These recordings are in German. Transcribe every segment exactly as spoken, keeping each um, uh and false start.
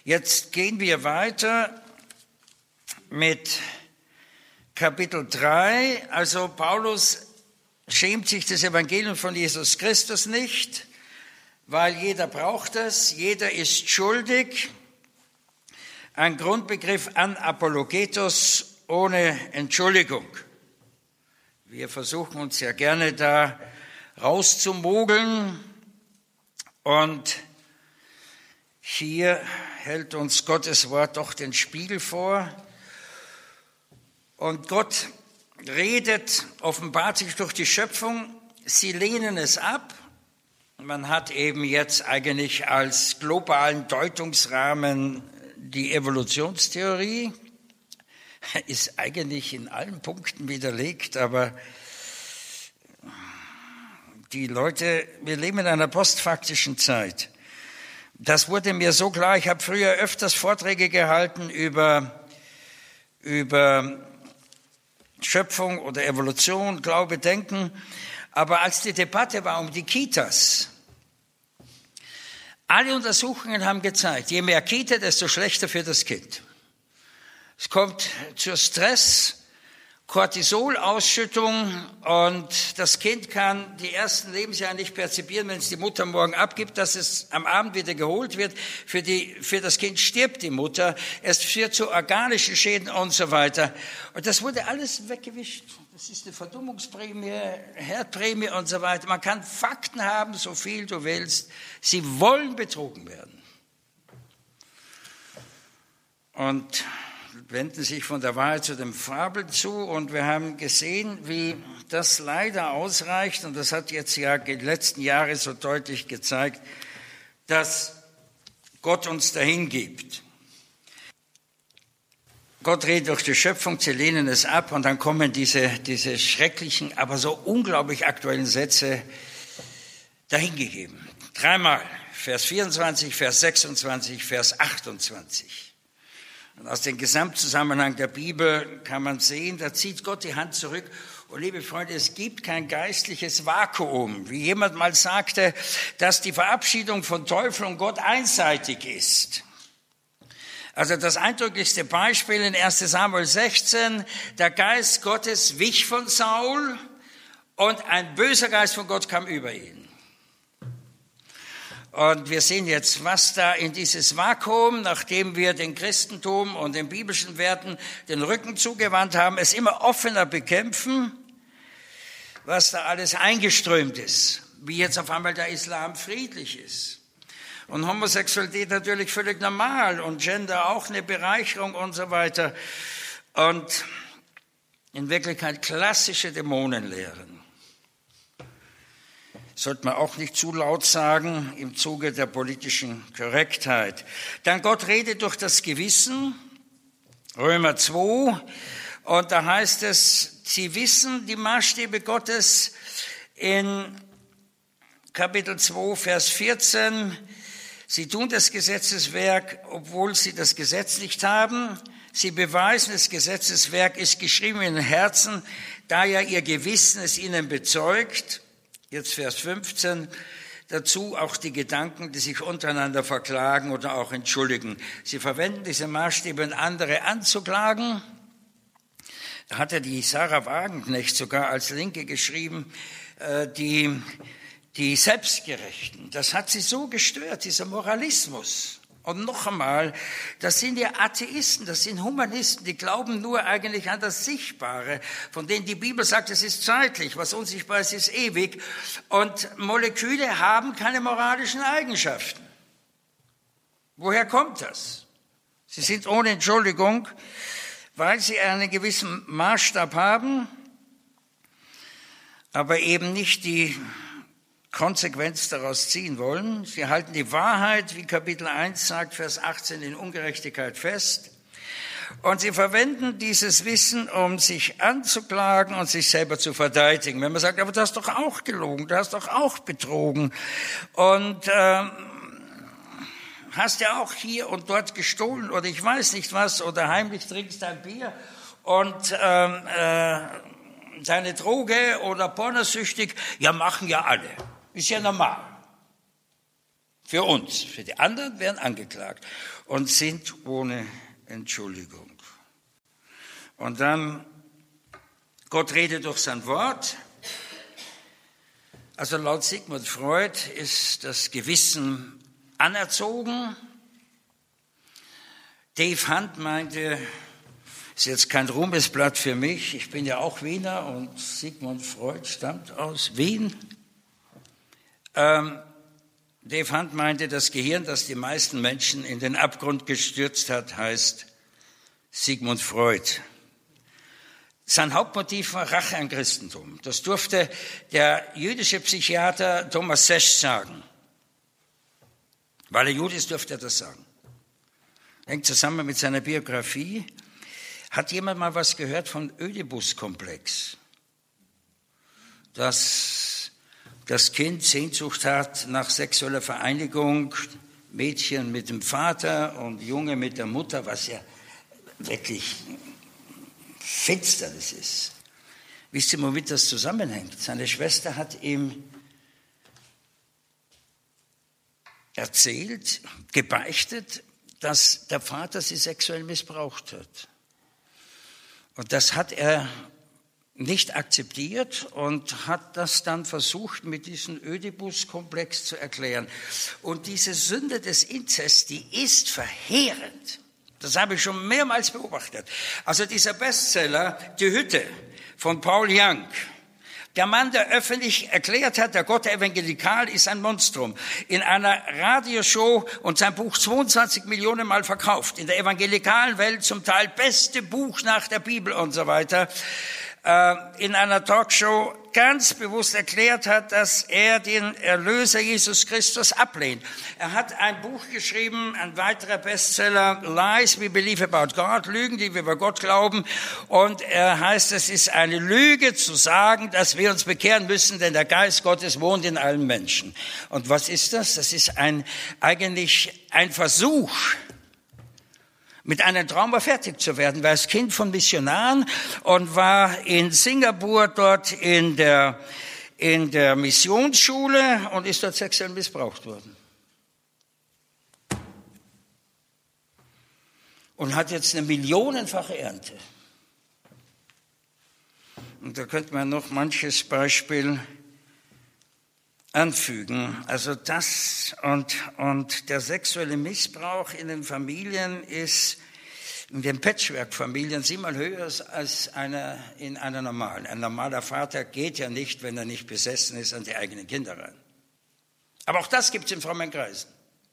Jetzt gehen wir weiter mit Kapitel drei. Also Paulus schämt sich des Evangeliums von Jesus Christus nicht, weil jeder braucht es, jeder ist schuldig. Ein Grundbegriff Anapologetos, ohne Entschuldigung. Wir versuchen uns ja gerne da rauszumogeln und hier hält uns Gottes Wort doch den Spiegel vor. Und Gott redet, offenbart sich durch die Schöpfung. Sie lehnen es ab. Man hat eben jetzt eigentlich als globalen Deutungsrahmen die Evolutionstheorie. Ist eigentlich in allen Punkten widerlegt, aber die Leute, wir leben in einer postfaktischen Zeit. Das wurde mir so klar, ich habe früher öfters Vorträge gehalten über, über Schöpfung oder Evolution, Glaube, Denken, aber als die Debatte war um die Kitas, alle Untersuchungen haben gezeigt, je mehr Kita, desto schlechter für das Kind. Es kommt zu Stress, Cortisolausschüttung und das Kind kann die ersten Lebensjahre nicht perzipieren, wenn es die Mutter morgen abgibt, dass es am Abend wieder geholt wird. Für, die, für das Kind stirbt die Mutter, es führt zu organischen Schäden und so weiter. Und das wurde alles weggewischt. Das ist eine Verdummungsprämie, Herdprämie und so weiter. Man kann Fakten haben, so viel du willst. Sie wollen betrogen werden. Und wenden sich von der Wahrheit zu dem Fabel zu und wir haben gesehen, wie das leider ausreicht und das hat jetzt ja die letzten Jahre so deutlich gezeigt, dass Gott uns dahin gibt. Gott redet durch die Schöpfung, sie lehnen es ab und dann kommen diese, diese schrecklichen, aber so unglaublich aktuellen Sätze dahingegeben. Dreimal, Vers vierundzwanzig, Vers sechsundzwanzig, Vers achtundzwanzig. Und aus dem Gesamtzusammenhang der Bibel kann man sehen, da zieht Gott die Hand zurück. Und liebe Freunde, es gibt kein geistliches Vakuum. Wie jemand mal sagte, dass die Verabschiedung von Teufel und Gott einseitig ist. Also das eindrücklichste Beispiel in erster Samuel sechzehn, der Geist Gottes wich von Saul und ein böser Geist von Gott kam über ihn. Und wir sehen jetzt, was da in dieses Vakuum, nachdem wir den Christentum und den biblischen Werten den Rücken zugewandt haben, es immer offener bekämpfen, was da alles eingeströmt ist, wie jetzt auf einmal der Islam friedlich ist. Und Homosexualität natürlich völlig normal und Gender auch eine Bereicherung und so weiter. Und in Wirklichkeit klassische Dämonenlehren. Sollte man auch nicht zu laut sagen im Zuge der politischen Korrektheit. Dann Gott redet durch das Gewissen, Römer zwei, und da heißt es, sie wissen die Maßstäbe Gottes in Kapitel zwei, Vers vierzehn. Sie tun das Gesetzeswerk, obwohl sie das Gesetz nicht haben. Sie beweisen, das Gesetzeswerk ist geschrieben in den Herzen, da ja ihr Gewissen es ihnen bezeugt. Jetzt Vers fünfzehn, dazu auch die Gedanken, die sich untereinander verklagen oder auch entschuldigen. Sie verwenden diese Maßstäbe, um andere anzuklagen. Da hat ja die Sarah Wagenknecht sogar als Linke geschrieben, die, die Selbstgerechten. Das hat sie so gestört, dieser Moralismus. Und noch einmal, das sind ja Atheisten, das sind Humanisten, die glauben nur eigentlich an das Sichtbare, von denen die Bibel sagt, es ist zeitlich, was unsichtbar ist, ist ewig. Und Moleküle haben keine moralischen Eigenschaften. Woher kommt das? Sie sind ohne Entschuldigung, weil sie einen gewissen Maßstab haben, aber eben nicht die Konsequenz daraus ziehen wollen. Sie halten die Wahrheit, wie Kapitel eins sagt, Vers achtzehn, in Ungerechtigkeit fest. Und sie verwenden dieses Wissen, um sich anzuklagen und sich selber zu verteidigen. Wenn man sagt, aber du hast doch auch gelogen, du hast doch auch betrogen und äh, hast ja auch hier und dort gestohlen oder ich weiß nicht was oder heimlich trinkst dein Bier und äh, äh, deine Droge oder pornosüchtig, ja machen ja alle. Ist ja normal. Für uns. Für die anderen werden angeklagt und sind ohne Entschuldigung. Und dann, Gott redet durch sein Wort. Also laut Sigmund Freud ist das Gewissen anerzogen. Dave Hunt meinte, ist jetzt kein Ruhmesblatt für mich, ich bin ja auch Wiener und Sigmund Freud stammt aus Wien. Ähm, Dave Hunt meinte, das Gehirn, das die meisten Menschen in den Abgrund gestürzt hat, heißt Sigmund Freud. Sein Hauptmotiv war Rache am Christentum. Das durfte der jüdische Psychiater Thomas Sesch sagen. Weil er Jude ist, durfte er das sagen. Hängt zusammen mit seiner Biografie. Hat jemand mal was gehört vom Ödipus-Komplex? Dass das Kind Sehnsucht hat nach sexueller Vereinigung, Mädchen mit dem Vater und Junge mit der Mutter, was ja wirklich Finsternis ist. Wisst ihr, womit das zusammenhängt? Seine Schwester hat ihm erzählt, gebeichtet, dass der Vater sie sexuell missbraucht hat. Und das hat er nicht akzeptiert und hat das dann versucht, mit diesem Ödipus-Komplex zu erklären. Und diese Sünde des Inzest, die ist verheerend. Das habe ich schon mehrmals beobachtet. Also dieser Bestseller, Die Hütte von Paul Young, der Mann, der öffentlich erklärt hat, der Gott der Evangelikal ist ein Monstrum, in einer Radioshow und sein Buch zweiundzwanzig Millionen Mal verkauft, in der evangelikalen Welt zum Teil beste Buch nach der Bibel und so weiter, in einer Talkshow ganz bewusst erklärt hat, dass er den Erlöser Jesus Christus ablehnt. Er hat ein Buch geschrieben, ein weiterer Bestseller, Lies We Believe About God, Lügen, die wir über Gott glauben. Und er heißt, es ist eine Lüge zu sagen, dass wir uns bekehren müssen, denn der Geist Gottes wohnt in allen Menschen. Und was ist das? Das ist ein, eigentlich ein Versuch, mit einem Traum fertig zu werden, war als Kind von Missionaren und war in Singapur dort in der, in der Missionsschule und ist dort sexuell missbraucht worden. Und hat jetzt eine millionenfache Ernte. Und da könnte man noch manches Beispiel anfügen. Also das und, und der sexuelle Missbrauch in den Familien ist in den Patchwork-Familien siebenmal höher als eine, in einer normalen. Ein normaler Vater geht ja nicht, wenn er nicht besessen ist, an die eigenen Kinder ran. Aber auch das gibt es in frommen Kreisen.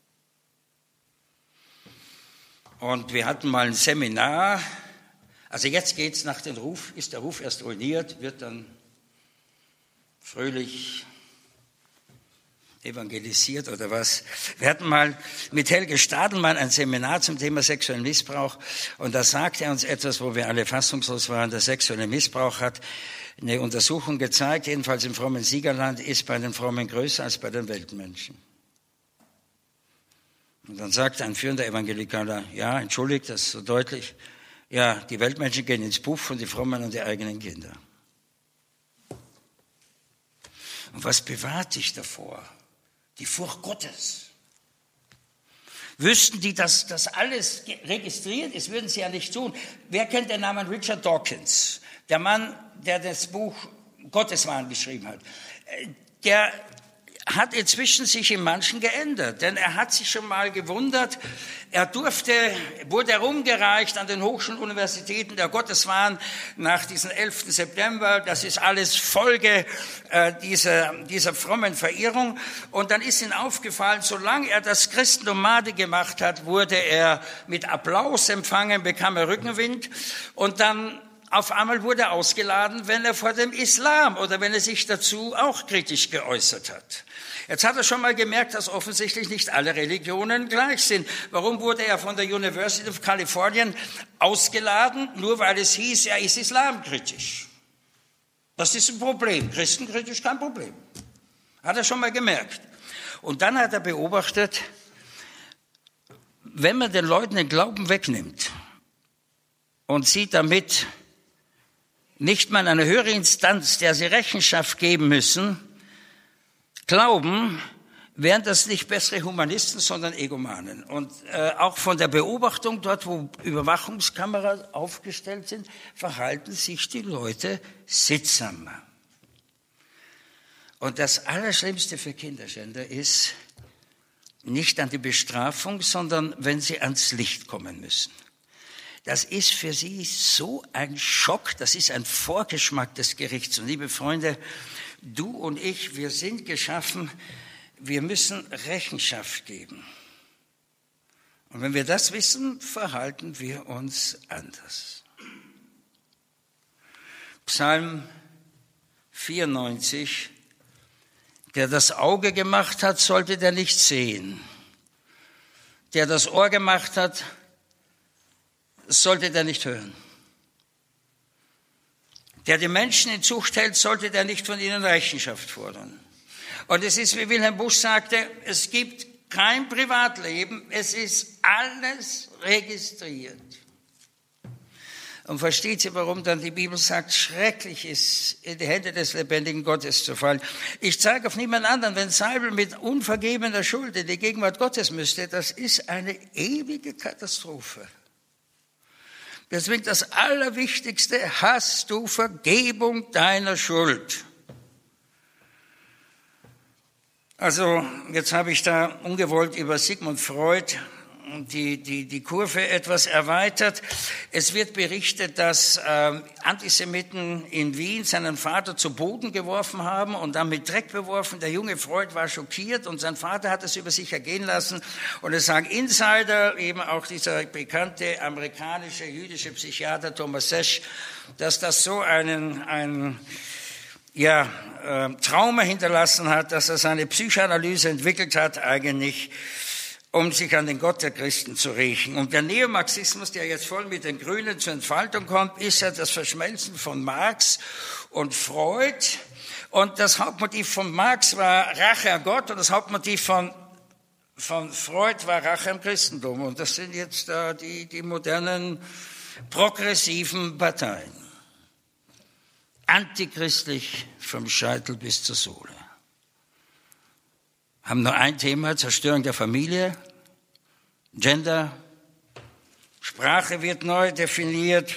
Und wir hatten mal ein Seminar. Also jetzt geht es nach dem Ruf, ist der Ruf erst ruiniert, wird dann fröhlich evangelisiert oder was. Wir hatten mal mit Helge Stadelmann ein Seminar zum Thema sexuellen Missbrauch und da sagte er uns etwas, wo wir alle fassungslos waren. Der sexuelle Missbrauch hat eine Untersuchung gezeigt, jedenfalls im frommen Siegerland, ist bei den Frommen größer als bei den Weltmenschen. Und dann sagt ein führender Evangelikaler, ja, entschuldigt das so deutlich, ja, die Weltmenschen gehen ins Puff und die Frommen an die eigenen Kinder. Und was bewahrt dich davor? Die Furcht Gottes. Wüssten die, dass das alles registriert ist, würden sie ja nicht tun. Wer kennt den Namen Richard Dawkins? Der Mann, der das Buch Gotteswahn geschrieben hat. Der hat inzwischen sich in manchen geändert, denn er hat sich schon mal gewundert, er durfte, wurde herumgereicht an den Hochschulen und Universitäten der Gotteswahn nach diesem elften September, das ist alles Folge äh, dieser, dieser frommen Verirrung und dann ist ihm aufgefallen, solange er das Christentum Made gemacht hat, wurde er mit Applaus empfangen, bekam er Rückenwind und dann auf einmal wurde er ausgeladen, wenn er vor dem Islam oder wenn er sich dazu auch kritisch geäußert hat. Jetzt hat er schon mal gemerkt, dass offensichtlich nicht alle Religionen gleich sind. Warum wurde er von der University of California ausgeladen? Nur weil es hieß, er ist islamkritisch. Das ist ein Problem. Christenkritisch kein Problem. Hat er schon mal gemerkt. Und dann hat er beobachtet, wenn man den Leuten den Glauben wegnimmt und sie damit nicht mal eine höhere Instanz, der sie Rechenschaft geben müssen, glauben, wären das nicht bessere Humanisten, sondern Egomanen. Und äh, auch von der Beobachtung dort, wo Überwachungskameras aufgestellt sind, verhalten sich die Leute sittsamer. Und das Allerschlimmste für Kinderschänder ist nicht an die Bestrafung, sondern wenn sie ans Licht kommen müssen. Das ist für sie so ein Schock, das ist ein Vorgeschmack des Gerichts. Und liebe Freunde, du und ich, wir sind geschaffen, wir müssen Rechenschaft geben. Und wenn wir das wissen, verhalten wir uns anders. Psalm vierundneunzig. Der das Auge gemacht hat, sollte der nicht sehen. Der das Ohr gemacht hat, sollte der nicht hören. Der die Menschen in Zucht hält, sollte der nicht von ihnen Rechenschaft fordern. Und es ist, wie Wilhelm Busch sagte, es gibt kein Privatleben, es ist alles registriert. Und versteht sie, warum dann die Bibel sagt, schrecklich ist, in die Hände des lebendigen Gottes zu fallen. Ich zeige auf niemand anderen, wenn Seibel mit unvergebener Schuld in die Gegenwart Gottes müsste, das ist eine ewige Katastrophe. Deswegen das Allerwichtigste, hast du Vergebung deiner Schuld. Also, jetzt habe ich da ungewollt über Sigmund Freud Die, die, die Kurve etwas erweitert. Es wird berichtet, dass äh, Antisemiten in Wien seinen Vater zu Boden geworfen haben und dann mit Dreck beworfen. Der junge Freud war schockiert und sein Vater hat es über sich ergehen lassen. Und es sagen Insider, eben auch dieser bekannte amerikanische jüdische Psychiater Thomas Sesch, dass das so einen, einen ja, äh, Trauma hinterlassen hat, dass er seine Psychoanalyse entwickelt hat, eigentlich um sich an den Gott der Christen zu rächen. Und der Neomarxismus, der jetzt voll mit den Grünen zur Entfaltung kommt, ist ja das Verschmelzen von Marx und Freud. Und das Hauptmotiv von Marx war Rache an Gott und das Hauptmotiv von, von Freud war Rache am Christentum. Und das sind jetzt äh, die, die modernen progressiven Parteien. Antichristlich vom Scheitel bis zur Sohle. Haben nur ein Thema, Zerstörung der Familie, Gender, Sprache wird neu definiert.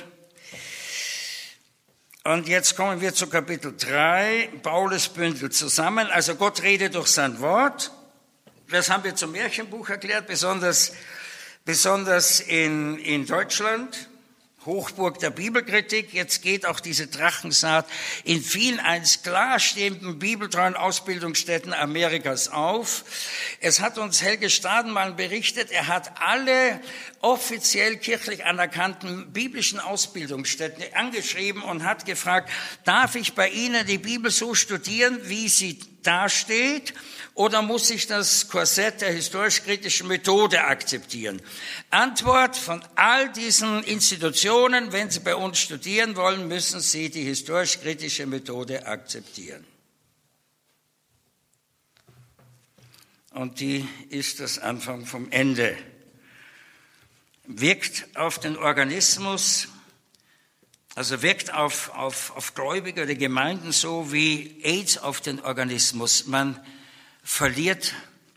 Und jetzt kommen wir zu Kapitel drei, Paulus bündelt zusammen, also Gott redet durch sein Wort. Das haben wir zum Märchenbuch erklärt, besonders, besonders in, in Deutschland. Hochburg der Bibelkritik. Jetzt geht auch diese Drachensaat in vielen einst klar stehenden bibeltreuen Ausbildungsstätten Amerikas auf. Es hat uns Helge Stadenmann berichtet, er hat alle offiziell kirchlich anerkannten biblischen Ausbildungsstätten angeschrieben und hat gefragt, darf ich bei Ihnen die Bibel so studieren, wie sie dasteht? Oder muss ich das Korsett der historisch-kritischen Methode akzeptieren? Antwort von all diesen Institutionen, wenn Sie bei uns studieren wollen, müssen Sie die historisch-kritische Methode akzeptieren. Und die ist das Anfang vom Ende. Wirkt auf den Organismus, also wirkt auf, auf, auf Gläubige oder Gemeinden so wie AIDS auf den Organismus. Man verliert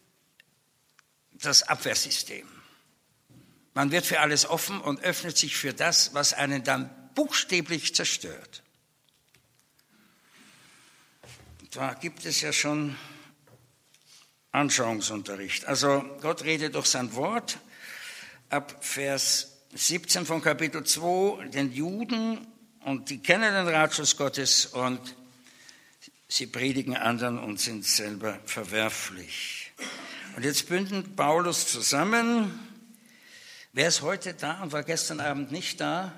das Abwehrsystem. Man wird für alles offen und öffnet sich für das, was einen dann buchstäblich zerstört. Da gibt es ja schon Anschauungsunterricht. Also Gott redet durch sein Wort. Ab Vers siebzehn von Kapitel zwei, den Juden, und die kennen den Ratschluss Gottes und sie predigen anderen und sind selber verwerflich. Und jetzt bündeln Paulus zusammen. Wer ist heute da und war gestern Abend nicht da?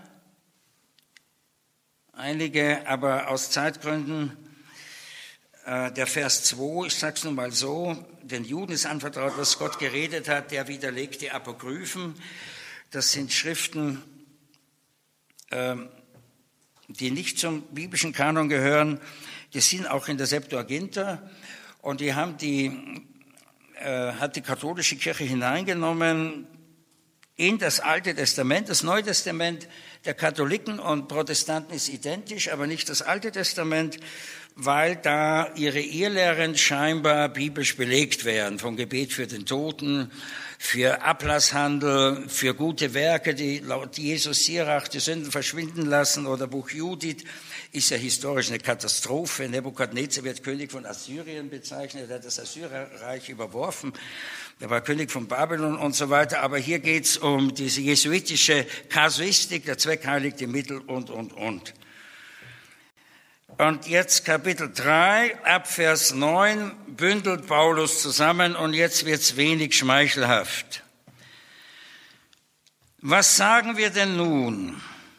Einige, aber aus Zeitgründen. Äh, der Vers zwei, ich sage es nun mal so, den Juden ist anvertraut, was Gott geredet hat, der widerlegt die Apokryphen. Das sind Schriften, äh, die nicht zum biblischen Kanon gehören. Die sind auch in der Septuaginta und die haben die, äh, hat die katholische Kirche hineingenommen in das Alte Testament. Das Neue Testament der Katholiken und Protestanten ist identisch, aber nicht das Alte Testament, weil da ihre Irrlehren scheinbar biblisch belegt werden, vom Gebet für den Toten, für Ablasshandel, für gute Werke, die laut Jesus Sirach die Sünden verschwinden lassen, oder Buch Judith ist ja historisch eine Katastrophe. Nebukadnezar wird König von Assyrien bezeichnet, er hat das Assyrerreich überworfen, er war König von Babylon und so weiter, aber hier geht es um diese jesuitische Kasuistik, der Zweck heiligt die Mittel und, und, und. Und jetzt Kapitel drei, ab Vers neun, bündelt Paulus zusammen und jetzt wird's wenig schmeichelhaft. Was sagen wir denn nun?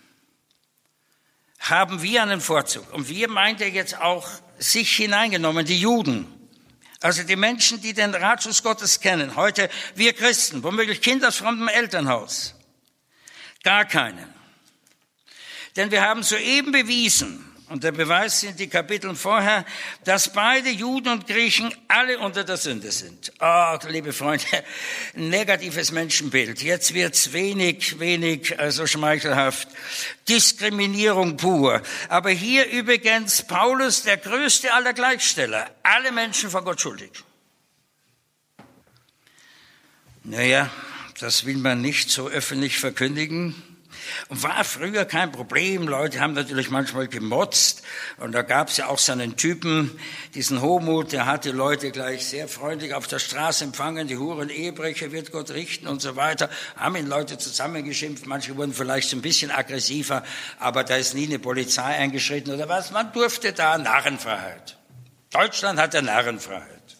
Haben wir einen Vorzug? Und wir meint er jetzt auch sich hineingenommen, die Juden. Also die Menschen, die den Ratschluss Gottes kennen. Heute wir Christen, womöglich Kinder aus fremdem Elternhaus. Gar keinen. Denn wir haben soeben bewiesen, und der Beweis sind die Kapitel vorher, dass beide Juden und Griechen alle unter der Sünde sind. Ah, oh, liebe Freunde, ein negatives Menschenbild. Jetzt wird's wenig, wenig also schmeichelhaft. Diskriminierung pur. Aber hier übrigens Paulus, der größte aller Gleichsteller. Alle Menschen vor Gott schuldig. Naja, das will man nicht so öffentlich verkündigen. Und war früher kein Problem. Leute haben natürlich manchmal gemotzt. Und da gab es ja auch so einen Typen, diesen Homo, der hat die Leute gleich sehr freundlich auf der Straße empfangen. Die Huren Ehebrecher wird Gott richten und so weiter. Haben ihn Leute zusammengeschimpft. Manche wurden vielleicht so ein bisschen aggressiver. Aber da ist nie eine Polizei eingeschritten oder was. Man durfte da Narrenfreiheit. Deutschland hat ja Narrenfreiheit.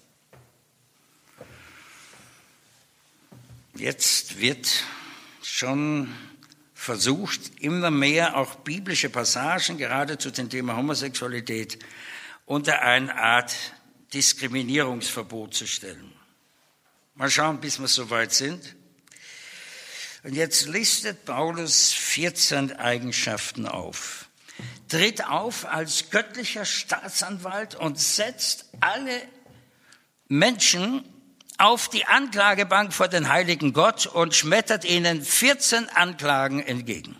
Jetzt wird schon versucht, immer mehr auch biblische Passagen, gerade zu dem Thema Homosexualität, unter eine Art Diskriminierungsverbot zu stellen. Mal schauen, bis wir so weit sind. Und jetzt listet Paulus vierzehn Eigenschaften auf. Tritt auf als göttlicher Staatsanwalt und setzt alle Menschen auf die Anklagebank vor den heiligen Gott und schmettert ihnen vierzehn Anklagen entgegen.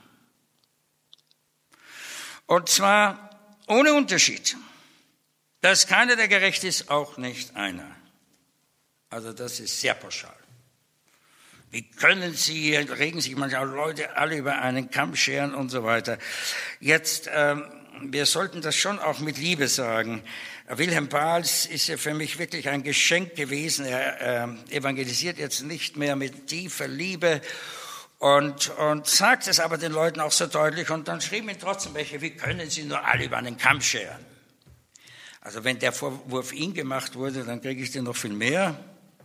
Und zwar ohne Unterschied. Da ist keiner, der gerecht ist, auch nicht einer. Also das ist sehr pauschal. Wie können Sie, regen sich manchmal Leute alle über einen Kamm scheren und so weiter. Jetzt, ähm, wir sollten das schon auch mit Liebe sagen. Wilhelm Pahls ist ja für mich wirklich ein Geschenk gewesen. Er äh, evangelisiert jetzt nicht mehr mit tiefer Liebe und, und sagt es aber den Leuten auch so deutlich. Und dann schrieben ihn trotzdem welche, wie können Sie nur alle über einen Kamm scheren? Also wenn der Vorwurf ihm gemacht wurde, dann kriege ich den noch viel mehr.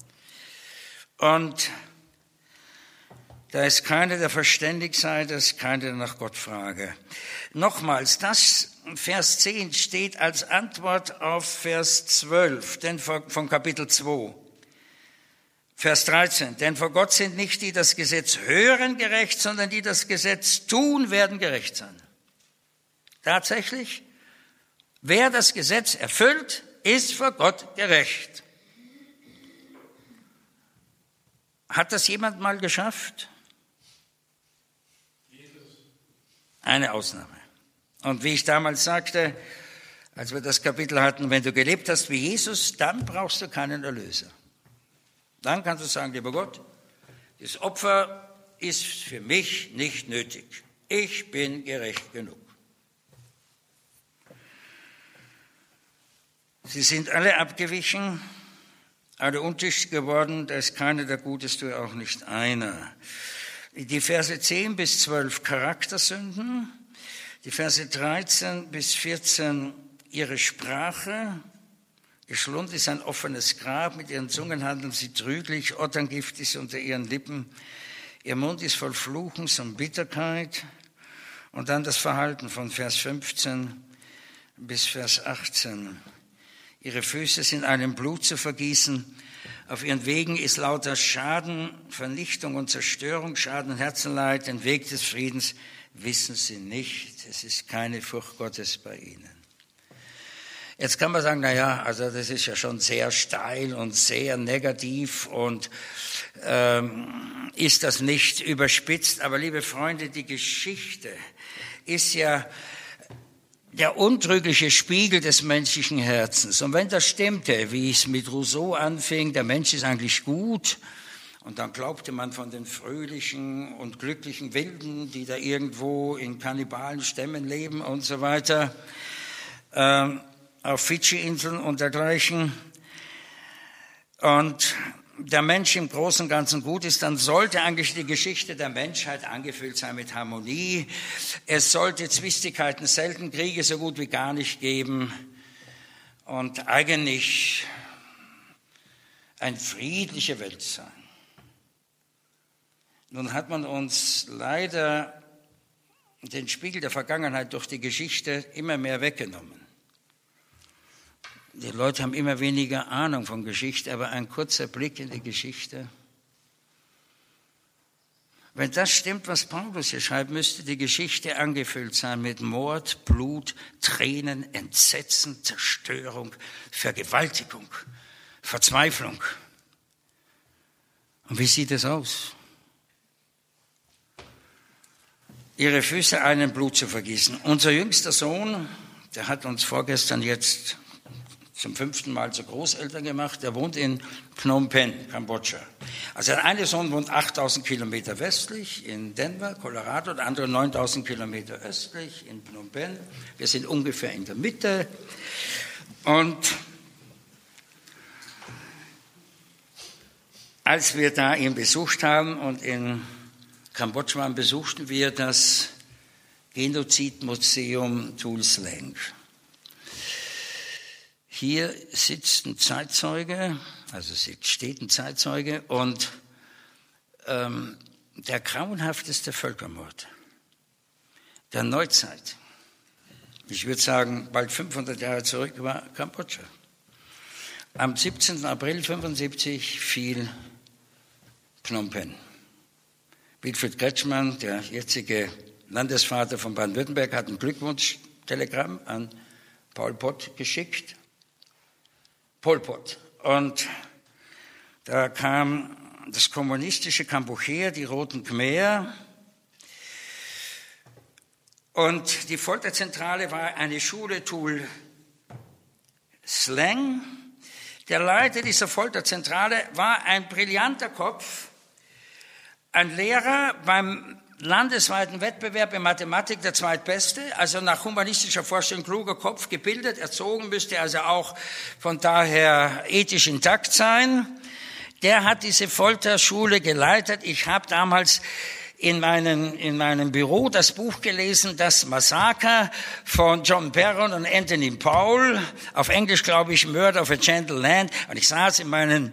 Und da ist keiner, der verständig sei, da ist keiner, der nach Gott frage. Nochmals, das Vers zehn steht als Antwort auf Vers zwölf, denn von Kapitel zwei. Vers dreizehn, denn vor Gott sind nicht die, die das Gesetz hören, gerecht, sondern die, die das Gesetz tun, werden gerecht sein. Tatsächlich, wer das Gesetz erfüllt, ist vor Gott gerecht. Hat das jemand mal geschafft? Eine Ausnahme. Und wie ich damals sagte, als wir das Kapitel hatten, wenn du gelebt hast wie Jesus, dann brauchst du keinen Erlöser. Dann kannst du sagen, lieber Gott, das Opfer ist für mich nicht nötig. Ich bin gerecht genug. Sie sind alle abgewichen, alle untüchtig geworden, da ist keiner, der Gutes tut, auch nicht einer. Die Verse zehn bis zwölf Charaktersünden, die Verse dreizehn bis vierzehn ihre Sprache. Ihr Schlund ist ein offenes Grab, mit ihren Zungen handeln sie trüglich, Otterngift ist unter ihren Lippen, ihr Mund ist voll Fluchens und Bitterkeit. Und dann das Verhalten von Vers fünfzehn bis Vers achtzehn. Ihre Füße sind einem Blut zu vergießen. Auf ihren Wegen ist lauter Schaden, Vernichtung und Zerstörung, Schaden und Herzenleid. Den Weg des Friedens wissen sie nicht. Es ist keine Furcht Gottes bei ihnen. Jetzt kann man sagen, na ja, also das ist ja schon sehr steil und sehr negativ und ähm, ist das nicht überspitzt? Aber liebe Freunde, die Geschichte ist ja der untrügliche Spiegel des menschlichen Herzens. Und wenn das stimmte, wie es mit Rousseau anfing, der Mensch ist eigentlich gut, und dann glaubte man von den fröhlichen und glücklichen Wilden, die da irgendwo in Kannibalenstämmen leben und so weiter, äh, auf Fidschi-Inseln und dergleichen, und der Mensch im Großen und Ganzen gut ist, dann sollte eigentlich die Geschichte der Menschheit angefüllt sein mit Harmonie. Es sollte Zwistigkeiten selten, Kriege so gut wie gar nicht geben und eigentlich eine friedliche Welt sein. Nun hat man uns leider den Spiegel der Vergangenheit durch die Geschichte immer mehr weggenommen. Die Leute haben immer weniger Ahnung von Geschichte, aber ein kurzer Blick in die Geschichte. Wenn das stimmt, was Paulus hier schreibt, müsste die Geschichte angefüllt sein mit Mord, Blut, Tränen, Entsetzen, Zerstörung, Vergewaltigung, Verzweiflung. Und wie sieht es aus? Ihre Füße einen Blut zu vergießen. Unser jüngster Sohn, der hat uns vorgestern jetzt zum fünften Mal zu Großeltern gemacht, der wohnt in Phnom Penh, Kambodscha. Also der eine Sohn wohnt achttausend Kilometer westlich in Denver, Colorado, der andere neuntausend Kilometer östlich in Phnom Penh. Wir sind ungefähr in der Mitte. Und als wir da ihn besucht haben und in Kambodscha waren, besuchten wir das Genozidmuseum Tuol Sleng. Hier sitzt ein Zeitzeuge, also steht ein Zeitzeuge, und ähm, der grauenhafteste Völkermord der Neuzeit, ich würde sagen bald fünfhundert Jahre zurück, war Kambodscha. Am siebzehnten April fünfundsiebzig fiel Phnom Penh. Wilfried Kretschmann, der jetzige Landesvater von Baden-Württemberg, hat ein Glückwunschtelegramm an Pol Pot geschickt. Pol Pot. Und da kam das kommunistische Kampuchea, die Roten Khmer. Und die Folterzentrale war eine Schule Tuol Sleng. Der Leiter dieser Folterzentrale war ein brillanter Kopf, ein Lehrer beim landesweiten Wettbewerb in Mathematik, der zweitbeste, also nach humanistischer Vorstellung kluger Kopf, gebildet, erzogen, müsste also auch von daher ethisch intakt sein. Der hat diese Folterschule geleitet. Ich habe damals in, meinen, in meinem Büro das Buch gelesen, das Massaker von John Perron und Anthony Powell, auf Englisch glaube ich Murder of a Gentle Land, und ich saß in meinem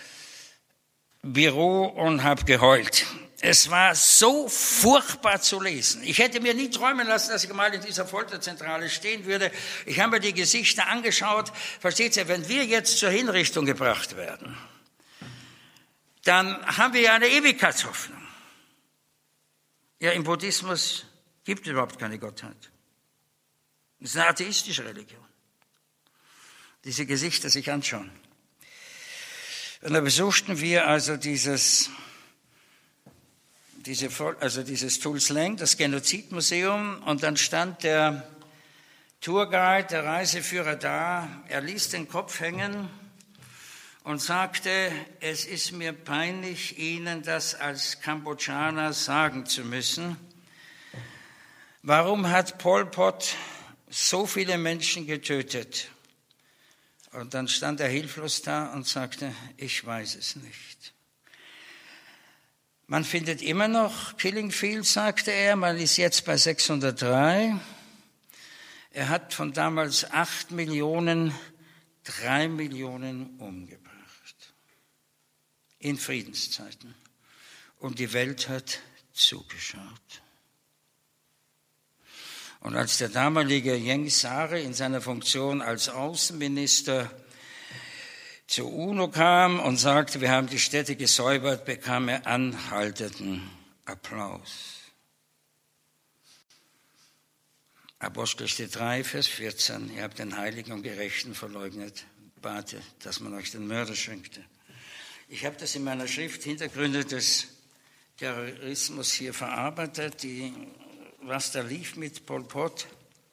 Büro und habe geheult. Es war so furchtbar zu lesen. Ich hätte mir nie träumen lassen, dass ich mal in dieser Folterzentrale stehen würde. Ich habe mir die Gesichter angeschaut. Versteht ihr, wenn wir jetzt zur Hinrichtung gebracht werden, dann haben wir ja eine Ewigkeitshoffnung. Ja, im Buddhismus gibt es überhaupt keine Gottheit. Es ist eine atheistische Religion. Diese Gesichter sich anschauen. Und da besuchten wir also dieses... Diese, also dieses Tuol Sleng, das Genozidmuseum, und dann stand der Tourguide, der Reiseführer da, er ließ den Kopf hängen und sagte, es ist mir peinlich, Ihnen das als Kambodschaner sagen zu müssen. Warum hat Pol Pot so viele Menschen getötet? Und dann stand er hilflos da und sagte, ich weiß es nicht. Man findet immer noch Killing Fields, sagte er, man ist jetzt bei sechshundertdrei. Er hat von damals acht Millionen, drei Millionen umgebracht. In Friedenszeiten. Und die Welt hat zugeschaut. Und als der damalige Ieng Sary in seiner Funktion als Außenminister zur UNO kam und sagte, wir haben die Städte gesäubert, bekam er anhaltenden Applaus. Apostelgeschichte drei, Vers vierzehn. Ihr habt den Heiligen und Gerechten verleugnet, bate, dass man euch den Mörder schenkte. Ich habe das in meiner Schrift Hintergründe des Terrorismus hier verarbeitet, die, was da lief mit Pol Pot.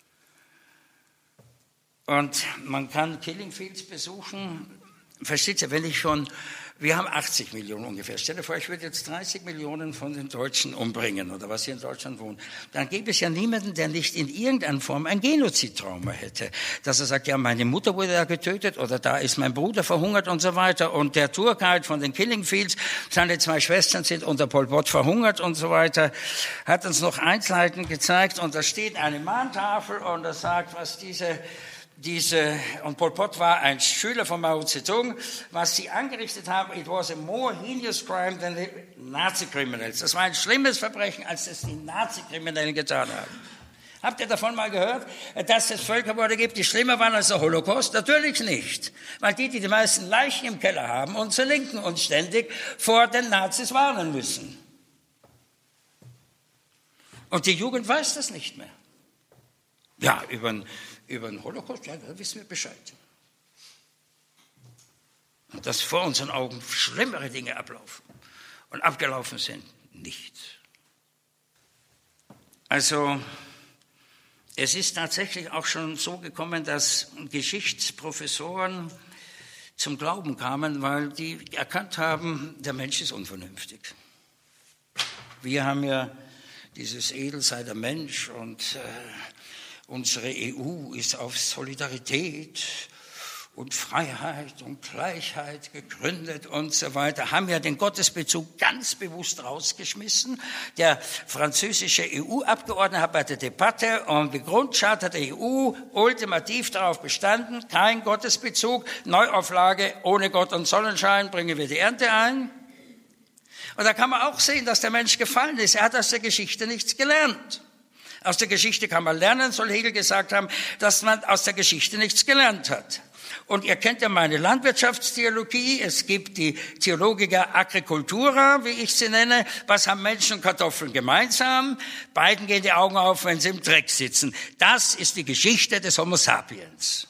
Und man kann Killing Fields besuchen. Versteht ihr, wenn ich schon, wir haben achtzig Millionen ungefähr. Stell dir vor, ich würde jetzt dreißig Millionen von den Deutschen umbringen oder was hier in Deutschland wohnen. Dann gäbe es ja niemanden, der nicht in irgendeiner Form ein Genozidtrauma hätte. Dass er sagt, ja, meine Mutter wurde da getötet oder da ist mein Bruder verhungert und so weiter. Und der Tourguide von den Killing Fields, seine zwei Schwestern sind unter Pol Pot verhungert und so weiter, hat uns noch Einzelheiten gezeigt. Und da steht eine Mahntafel und da sagt, was diese... Diese, und Pol Pot war ein Schüler von Mao Zedong, was sie angerichtet haben, it was a more heinous crime than the Nazi criminals. Das war ein schlimmes Verbrechen, als das die Nazi-Kriminellen getan haben. Habt ihr davon mal gehört, dass es Völkermorde gibt, die schlimmer waren als der Holocaust? Natürlich nicht, weil die, die die meisten Leichen im Keller haben und zur Linken uns ständig vor den Nazis warnen müssen. Und die Jugend weiß das nicht mehr. Ja, über den Über den Holocaust, ja, da wissen wir Bescheid. Und dass vor unseren Augen schlimmere Dinge ablaufen und abgelaufen sind, nicht. Also, es ist tatsächlich auch schon so gekommen, dass Geschichtsprofessoren zum Glauben kamen, weil die erkannt haben, der Mensch ist unvernünftig. Wir haben ja dieses Edel sei der Mensch und äh, unsere E U ist auf Solidarität und Freiheit und Gleichheit gegründet und so weiter, haben ja den Gottesbezug ganz bewusst rausgeschmissen. Der französische E U-Abgeordnete hat bei der Debatte um die Grundcharta der E U ultimativ darauf bestanden, kein Gottesbezug, Neuauflage, ohne Gott und Sonnenschein bringen wir die Ernte ein. Und da kann man auch sehen, dass der Mensch gefallen ist. Er hat aus der Geschichte nichts gelernt. Aus der Geschichte kann man lernen, soll Hegel gesagt haben, dass man aus der Geschichte nichts gelernt hat. Und ihr kennt ja meine Landwirtschaftstheologie. Es gibt die Theologia Agricultura, wie ich sie nenne. Was haben Menschen und Kartoffeln gemeinsam? Beiden gehen die Augen auf, wenn sie im Dreck sitzen. Das ist die Geschichte des Homo sapiens.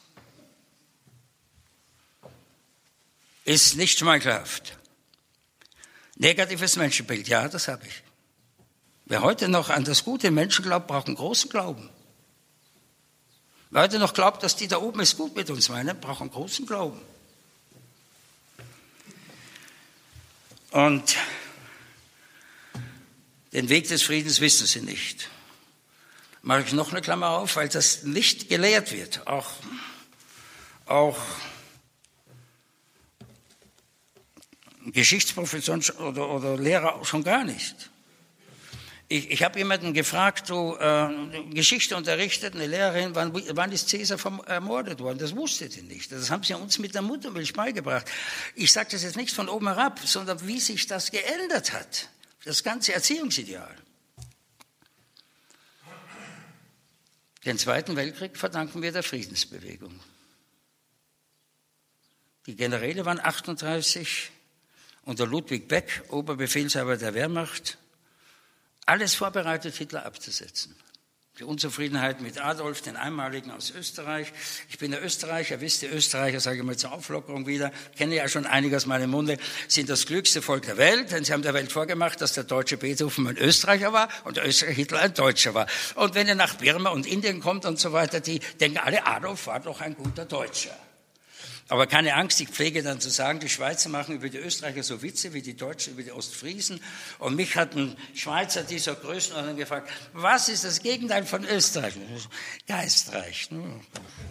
Ist nicht schmeichelhaft. Negatives Menschenbild, ja, das habe ich. Wer heute noch an das gute Menschen glaubt, braucht einen großen Glauben. Wer heute noch glaubt, dass die da oben es gut mit uns meinen, braucht einen großen Glauben. Und den Weg des Friedens wissen sie nicht. Mache ich noch eine Klammer auf, weil das nicht gelehrt wird. Auch, auch Geschichtsprofessoren oder, oder Lehrer schon gar nicht. Ich, ich habe jemanden gefragt, du, äh, Geschichte unterrichtet, eine Lehrerin, wann, wann ist Cäsar vom, ermordet worden? Das wusste die nicht. Das haben sie uns mit der Muttermilch beigebracht. Ich sage das jetzt nicht von oben herab, sondern wie sich das geändert hat. Das ganze Erziehungsideal. Den Zweiten Weltkrieg verdanken wir der Friedensbewegung. Die Generäle waren achtunddreißig unter Ludwig Beck, Oberbefehlshaber der Wehrmacht, alles vorbereitet, Hitler abzusetzen. Die Unzufriedenheit mit Adolf, den Einmaligen aus Österreich. Ich bin der Österreicher, wisst ihr, Österreicher, sage ich mal zur Auflockerung wieder, kenne ja schon einige aus meinem Munde, sind das klügste Volk der Welt, denn sie haben der Welt vorgemacht, dass der deutsche Beethoven ein Österreicher war und der Österreicher Hitler ein Deutscher war. Und wenn ihr nach Birma und Indien kommt und so weiter, die denken alle, Adolf war doch ein guter Deutscher. Aber keine Angst, ich pflege dann zu sagen, die Schweizer machen über die Österreicher so Witze wie die Deutschen über die Ostfriesen. Und mich hat ein Schweizer dieser Größenordnung gefragt, was ist das Gegenteil von Österreich? Geistreich. Und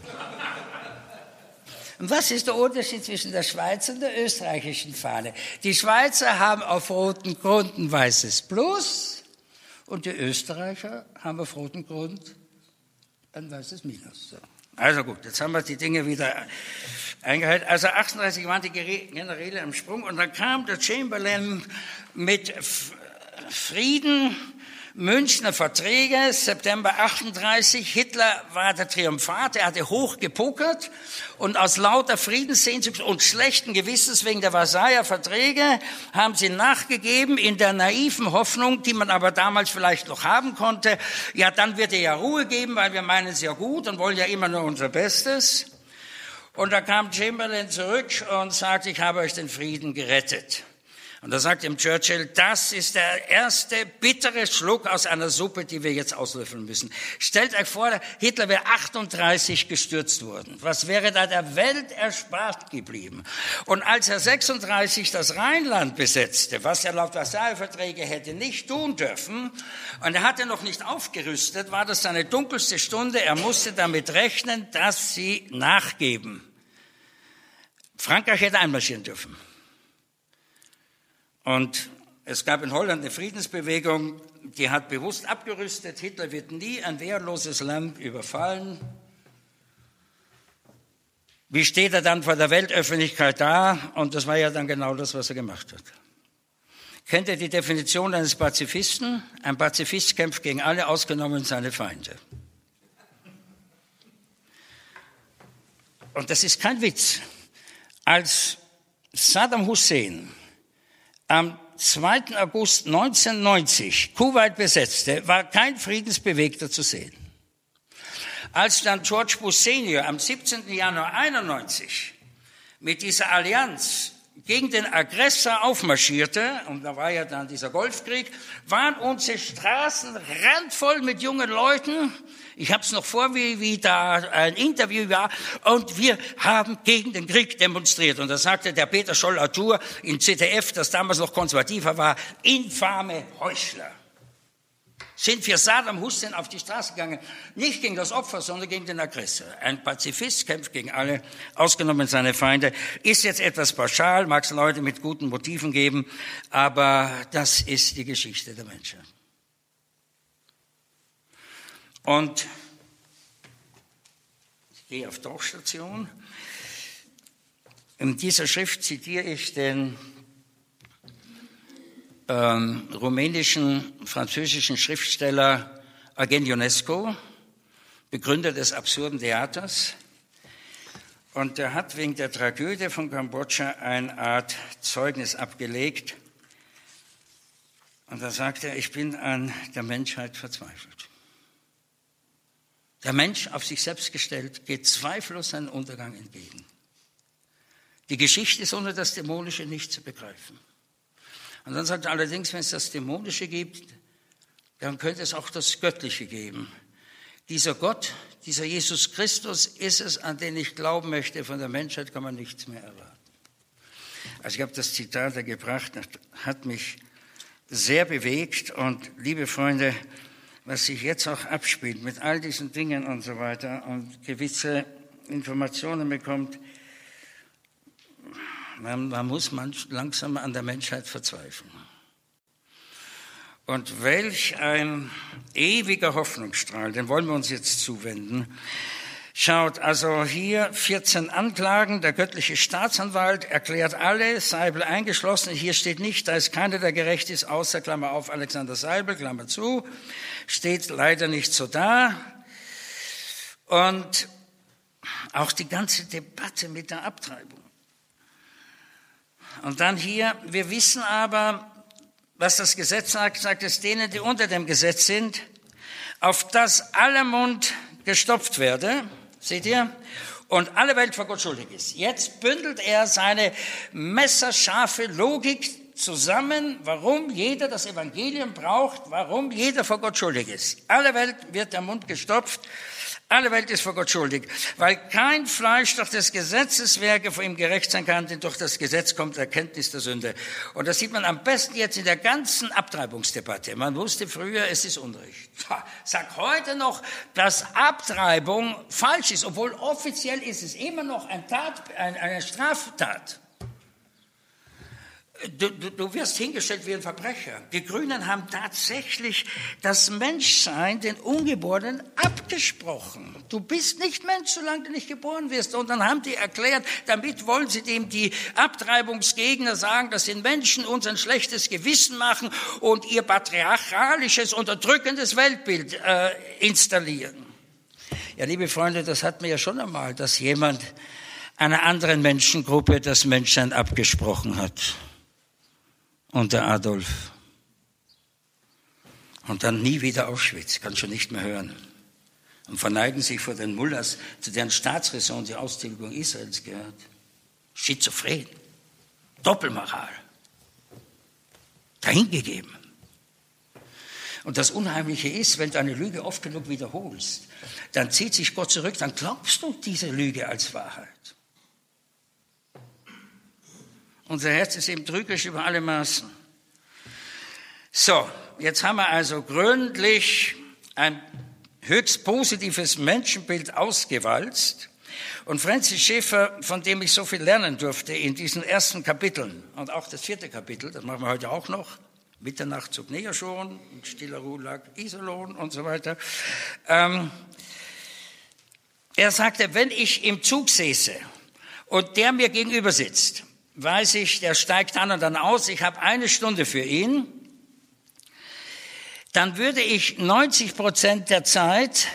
was ist der Unterschied zwischen der Schweizer und der österreichischen Fahne? Die Schweizer haben auf rotem Grund ein weißes Plus und die Österreicher haben auf rotem Grund ein weißes Minus. So. Also gut, jetzt haben wir die Dinge wieder eingehalten. Also achtunddreißig waren die Generäle am Sprung und dann kam der Chamberlain mit Frieden, Münchner Verträge, September achtunddreißig. Hitler war der Triumphat, er hatte hoch gepokert und aus lauter Friedenssehnsucht und schlechten Gewissens wegen der Versailler Verträge haben sie nachgegeben in der naiven Hoffnung, die man aber damals vielleicht noch haben konnte, ja, dann wird er ja Ruhe geben, weil wir meinen es ja gut und wollen ja immer nur unser Bestes. Und da kam Chamberlain zurück und sagte, ich habe euch den Frieden gerettet. Und da sagt ihm Churchill, das ist der erste bittere Schluck aus einer Suppe, die wir jetzt auslöffeln müssen. Stellt euch vor, Hitler wäre achtunddreißig gestürzt worden. Was wäre da der Welt erspart geblieben? Und als er sechsunddreißig das Rheinland besetzte, was er laut Versailler Verträge hätte nicht tun dürfen, und er hatte noch nicht aufgerüstet, war das seine dunkelste Stunde. Er musste damit rechnen, dass sie nachgeben. Frankreich hätte einmarschieren dürfen. Und es gab in Holland eine Friedensbewegung, die hat bewusst abgerüstet. Hitler wird nie ein wehrloses Land überfallen. Wie steht er dann vor der Weltöffentlichkeit da? Und das war ja dann genau das, was er gemacht hat. Kennt ihr die Definition eines Pazifisten? Ein Pazifist kämpft gegen alle, ausgenommen seine Feinde. Und das ist kein Witz. Als Saddam Hussein am zweiten August neunzehnhundertneunzig Kuwait besetzte, war kein Friedensbewegter zu sehen. Als dann George Bush Senior am siebzehnten Januar einundneunzig mit dieser Allianz gegen den Aggressor aufmarschierte, und da war ja dann dieser Golfkrieg, waren unsere Straßen randvoll mit jungen Leuten. Ich habe es noch vor, wie, wie da ein Interview war, und wir haben gegen den Krieg demonstriert. Und da sagte der Peter Scholl-Arthur in Z D F, das damals noch konservativer war, infame Heuchler. Sind für Saddam Hussein auf die Straße gegangen, nicht gegen das Opfer, sondern gegen den Aggressor. Ein Pazifist kämpft gegen alle, ausgenommen seine Feinde. Ist jetzt etwas pauschal, mag es Leute mit guten Motiven geben, aber das ist die Geschichte der Menschheit. Und ich gehe auf Tauchstation. In dieser Schrift zitiere ich den ähm, rumänischen, französischen Schriftsteller Eugen Ionesco, Begründer des absurden Theaters. Und er hat wegen der Tragödie von Kambodscha eine Art Zeugnis abgelegt. Und da sagt er, ich bin an der Menschheit verzweifelt. Der Mensch, auf sich selbst gestellt, geht zweifellos seinem Untergang entgegen. Die Geschichte ist ohne das Dämonische nicht zu begreifen. Und dann sagt er allerdings, wenn es das Dämonische gibt, dann könnte es auch das Göttliche geben. Dieser Gott, dieser Jesus Christus ist es, an den ich glauben möchte. Von der Menschheit kann man nichts mehr erwarten. Also ich habe das Zitat da gebracht, das hat mich sehr bewegt. Und liebe Freunde, was sich jetzt auch abspielt mit all diesen Dingen und so weiter und gewisse Informationen bekommt, man, man muss manch langsam an der Menschheit verzweifeln. Und welch ein ewiger Hoffnungsstrahl, den wollen wir uns jetzt zuwenden. Schaut, also hier vierzehn Anklagen, der göttliche Staatsanwalt erklärt alle, Seibel eingeschlossen. Hier steht nicht, da ist keiner, der gerecht ist, außer, Klammer auf, Alexander Seibel, Klammer zu. Steht leider nicht so da. Und auch die ganze Debatte mit der Abtreibung. Und dann hier, wir wissen aber, was das Gesetz sagt, sagt es denen, die unter dem Gesetz sind, auf das aller Mund gestopft werde, seht ihr, und alle Welt vor Gott schuldig ist. Jetzt bündelt er seine messerscharfe Logik zusammen, warum jeder das Evangelium braucht, warum jeder vor Gott schuldig ist. Alle Welt wird der Mund gestopft, alle Welt ist vor Gott schuldig, weil kein Fleisch durch des Gesetzes Werke vor ihm gerecht sein kann, denn durch das Gesetz kommt Erkenntnis der Sünde. Und das sieht man am besten jetzt in der ganzen Abtreibungsdebatte. Man wusste früher, es ist Unrecht. Sagt heute noch, dass Abtreibung falsch ist, obwohl offiziell ist es immer noch ein Tat, eine Straftat. Du, du, du wirst hingestellt wie ein Verbrecher. Die Grünen haben tatsächlich das Menschsein den Ungeborenen abgesprochen. Du bist nicht Mensch, solange du nicht geboren wirst. Und dann haben die erklärt, damit wollen sie dem die Abtreibungsgegner sagen, dass den Menschen uns ein schlechtes Gewissen machen und ihr patriarchalisches, unterdrückendes Weltbild äh, installieren. Ja, liebe Freunde, das hatten wir ja schon einmal, dass jemand einer anderen Menschengruppe das Menschsein abgesprochen hat. Und der Adolf. Und dann nie wieder Auschwitz, kann schon nicht mehr hören. Und verneigen sich vor den Mullahs, zu deren Staatsräson die Austilgung Israels gehört. Schizophren, Doppelmoral, dahingegeben. Und das Unheimliche ist, wenn du eine Lüge oft genug wiederholst, dann zieht sich Gott zurück, dann glaubst du diese Lüge als Wahrheit. Unser Herz ist eben trügerisch über alle Maßen. So, jetzt haben wir also gründlich ein höchst positives Menschenbild ausgewalzt. Und Francis Schaeffer, von dem ich so viel lernen durfte in diesen ersten Kapiteln und auch das vierte Kapitel, das machen wir heute auch noch, Mitternachtzug Negerschon, in stiller Ruhe lag Iserlohn und so weiter. Ähm, er sagte, wenn ich im Zug säße und der mir gegenüber sitzt, weiß ich, der steigt an und dann aus, ich habe eine Stunde für ihn, dann würde ich neunzig Prozent der Zeit,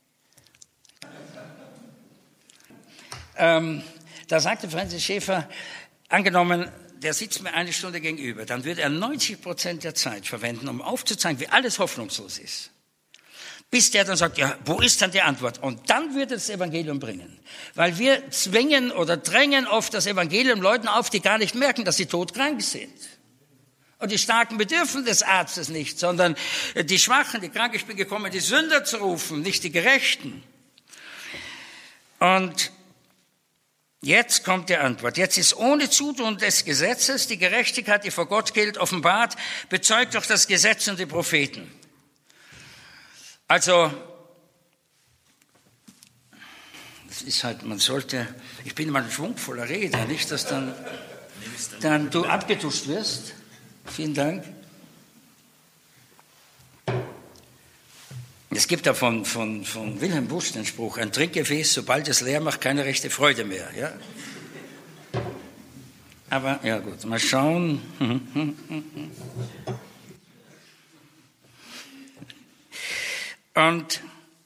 ähm, da sagte Francis Schaeffer, angenommen, der sitzt mir eine Stunde gegenüber, dann würde er neunzig Prozent der Zeit verwenden, um aufzuzeigen, wie alles hoffnungslos ist. Bis der dann sagt, ja, wo ist dann die Antwort? Und dann wird er das Evangelium bringen. Weil wir zwingen oder drängen oft das Evangelium Leuten auf, die gar nicht merken, dass sie todkrank sind. Und die Starken bedürfen des Arztes nicht, sondern die Schwachen, die Kranken. Ich bin gekommen, die Sünder zu rufen, nicht die Gerechten. Und jetzt kommt die Antwort. Jetzt ist ohne Zutun des Gesetzes die Gerechtigkeit, die vor Gott gilt, offenbart, bezeugt durch das Gesetz und die Propheten. Also, das ist halt, man sollte, ich bin immer ein schwungvoller Redner, nicht, dass dann, dann du abgetuscht wirst. Vielen Dank. Es gibt da von, von, von Wilhelm Busch den Spruch, ein Trinkgefäß, sobald es leer macht, keine rechte Freude mehr. Ja? Aber, ja gut, mal schauen. Und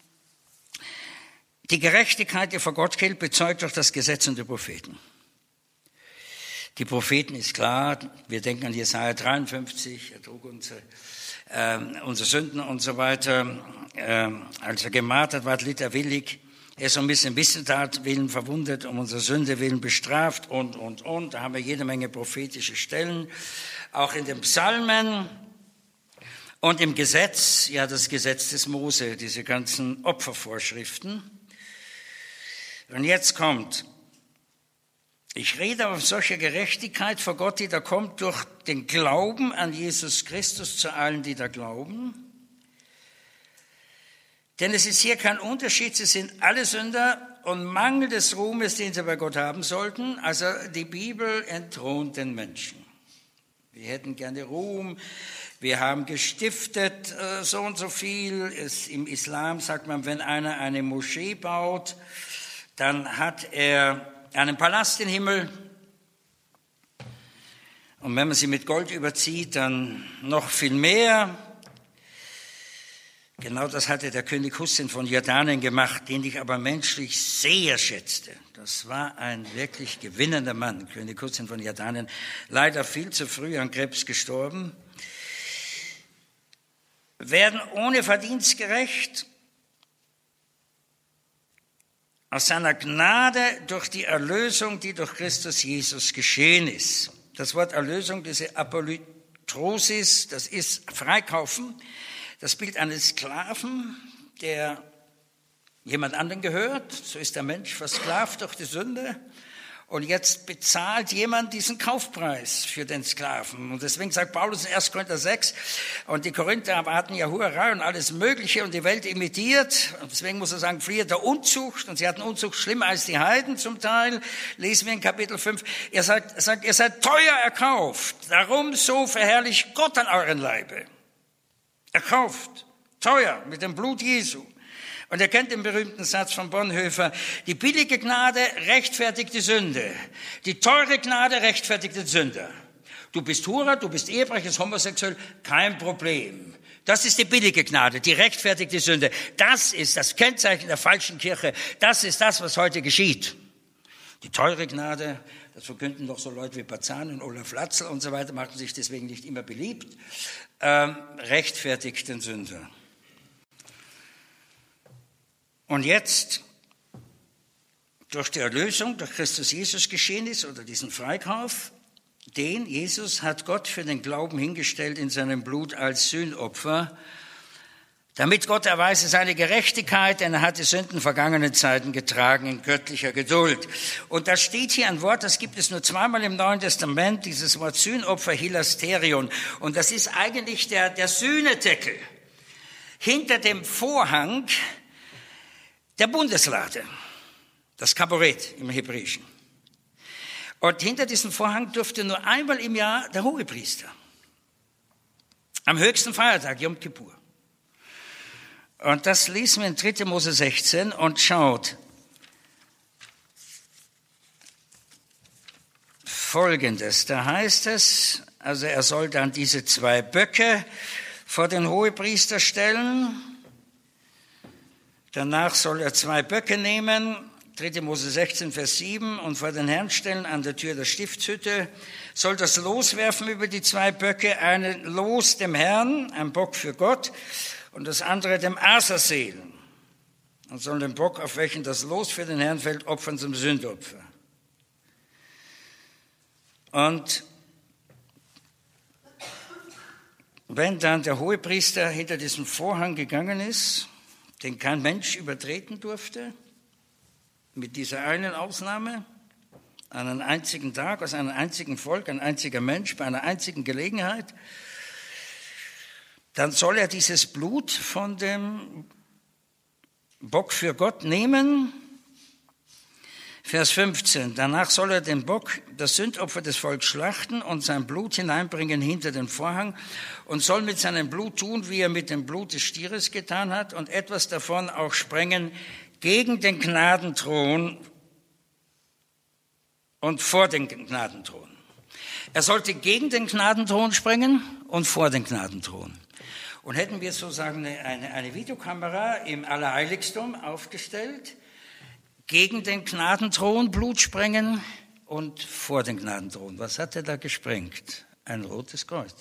die Gerechtigkeit, die vor Gott gilt, bezeugt durch das Gesetz und die Propheten. Die Propheten ist klar, wir denken an Jesaja dreiundfünfzig, er trug unsere, äh, unsere Sünden und so weiter. Äh, als er gemartert ward, litt er willig. Er ist um ein bisschen Missetat willen verwundet, um unsere Sünde willen bestraft und, und, und. Da haben wir jede Menge prophetische Stellen. Auch in den Psalmen. Und im Gesetz, ja, das Gesetz des Mose, diese ganzen Opfervorschriften. Und jetzt kommt, ich rede auf solche Gerechtigkeit vor Gott, die da kommt durch den Glauben an Jesus Christus zu allen, die da glauben. Denn es ist hier kein Unterschied, sie sind alle Sünder und Mangel des Ruhmes, den sie bei Gott haben sollten. Also die Bibel entthront den Menschen. Wir hätten gerne Ruhm. Wir haben gestiftet äh, so und so viel. Es, im Islam sagt man, wenn einer eine Moschee baut, dann hat er einen Palast im Himmel. Und wenn man sie mit Gold überzieht, dann noch viel mehr. Genau das hatte der König Hussein von Jordanien gemacht, den ich aber menschlich sehr schätzte. Das war ein wirklich gewinnender Mann, König Hussein von Jordanien, leider viel zu früh an Krebs gestorben. Werden ohne Verdienst gerecht, aus seiner Gnade durch die Erlösung, die durch Christus Jesus geschehen ist. Das Wort Erlösung, diese Apolytrosis, das ist Freikaufen, das Bild eines Sklaven, der jemand anderen gehört, so ist der Mensch versklavt durch die Sünde. Und jetzt bezahlt jemand diesen Kaufpreis für den Sklaven. Und deswegen sagt Paulus in erster Korinther sechs, und die Korinther hatten ja Hurerei und alles Mögliche und die Welt imitiert. Und deswegen muss er sagen, fliehe der Unzucht. Und sie hatten Unzucht schlimmer als die Heiden zum Teil. Lesen wir in Kapitel fünf. Er sagt, er sagt, ihr seid teuer erkauft. Darum so verherrlicht Gott an euren Leibe. Erkauft. Teuer. Mit dem Blut Jesu. Und ihr kennt den berühmten Satz von Bonhoeffer, die billige Gnade rechtfertigt die Sünde, die teure Gnade rechtfertigt den Sünder. Du bist Hurer, du bist Ehebrecher, homosexuell, kein Problem. Das ist die billige Gnade, die rechtfertigt die Sünde. Das ist das Kennzeichen der falschen Kirche. Das ist das, was heute geschieht. Die teure Gnade, das verkünden doch so Leute wie Bazan und Olaf Latzel und so weiter, machen sich deswegen nicht immer beliebt, ähm, rechtfertigt den Sünder. Und jetzt, durch die Erlösung, durch Christus Jesus geschehen ist, oder diesen Freikauf, den Jesus hat Gott für den Glauben hingestellt in seinem Blut als Sühnopfer, damit Gott erweise seine Gerechtigkeit, denn er hat die Sünden vergangener Zeiten getragen in göttlicher Geduld. Und da steht hier ein Wort, das gibt es nur zweimal im Neuen Testament, dieses Wort Sühnopfer, Hilasterion. Und das ist eigentlich der, der Sühnedeckel hinter dem Vorhang der Bundeslade, das Kabaret im Hebräischen. Und hinter diesem Vorhang durfte nur einmal im Jahr der Hohepriester, am höchsten Feiertag, Jom Kippur. Und das lesen wir in dritter Mose sechzehn und schaut Folgendes. Da heißt es, also er soll dann diese zwei Böcke vor den Hohepriester stellen. Danach soll er zwei Böcke nehmen, dritter Mose sechzehn, Vers sieben, und vor den Herrn stellen an der Tür der Stiftshütte, soll das Los werfen über die zwei Böcke, ein Los dem Herrn, ein Bock für Gott, und das andere dem Aserseel. Und soll den Bock, auf welchen das Los für den Herrn fällt, opfern zum Sündopfer. Und wenn dann der Hohepriester hinter diesem Vorhang gegangen ist, den kein Mensch übertreten durfte, mit dieser einen Ausnahme, an einem einzigen Tag, aus einem einzigen Volk, ein einziger Mensch, bei einer einzigen Gelegenheit, dann soll er dieses Blut von dem Bock für Gott nehmen. Vers fünfzehn, danach soll er den Bock, das Sündopfer des Volkes, schlachten und sein Blut hineinbringen hinter den Vorhang und soll mit seinem Blut tun, wie er mit dem Blut des Stieres getan hat, und etwas davon auch sprengen gegen den Gnadenthron und vor den Gnadenthron. Er sollte gegen den Gnadenthron sprengen und vor den Gnadenthron. Und hätten wir sozusagen eine, eine, eine Videokamera im Allerheiligtum aufgestellt, gegen den Gnadenthron Blut sprengen und vor den Gnadenthron. Was hat er da gesprengt? Ein rotes Kreuz.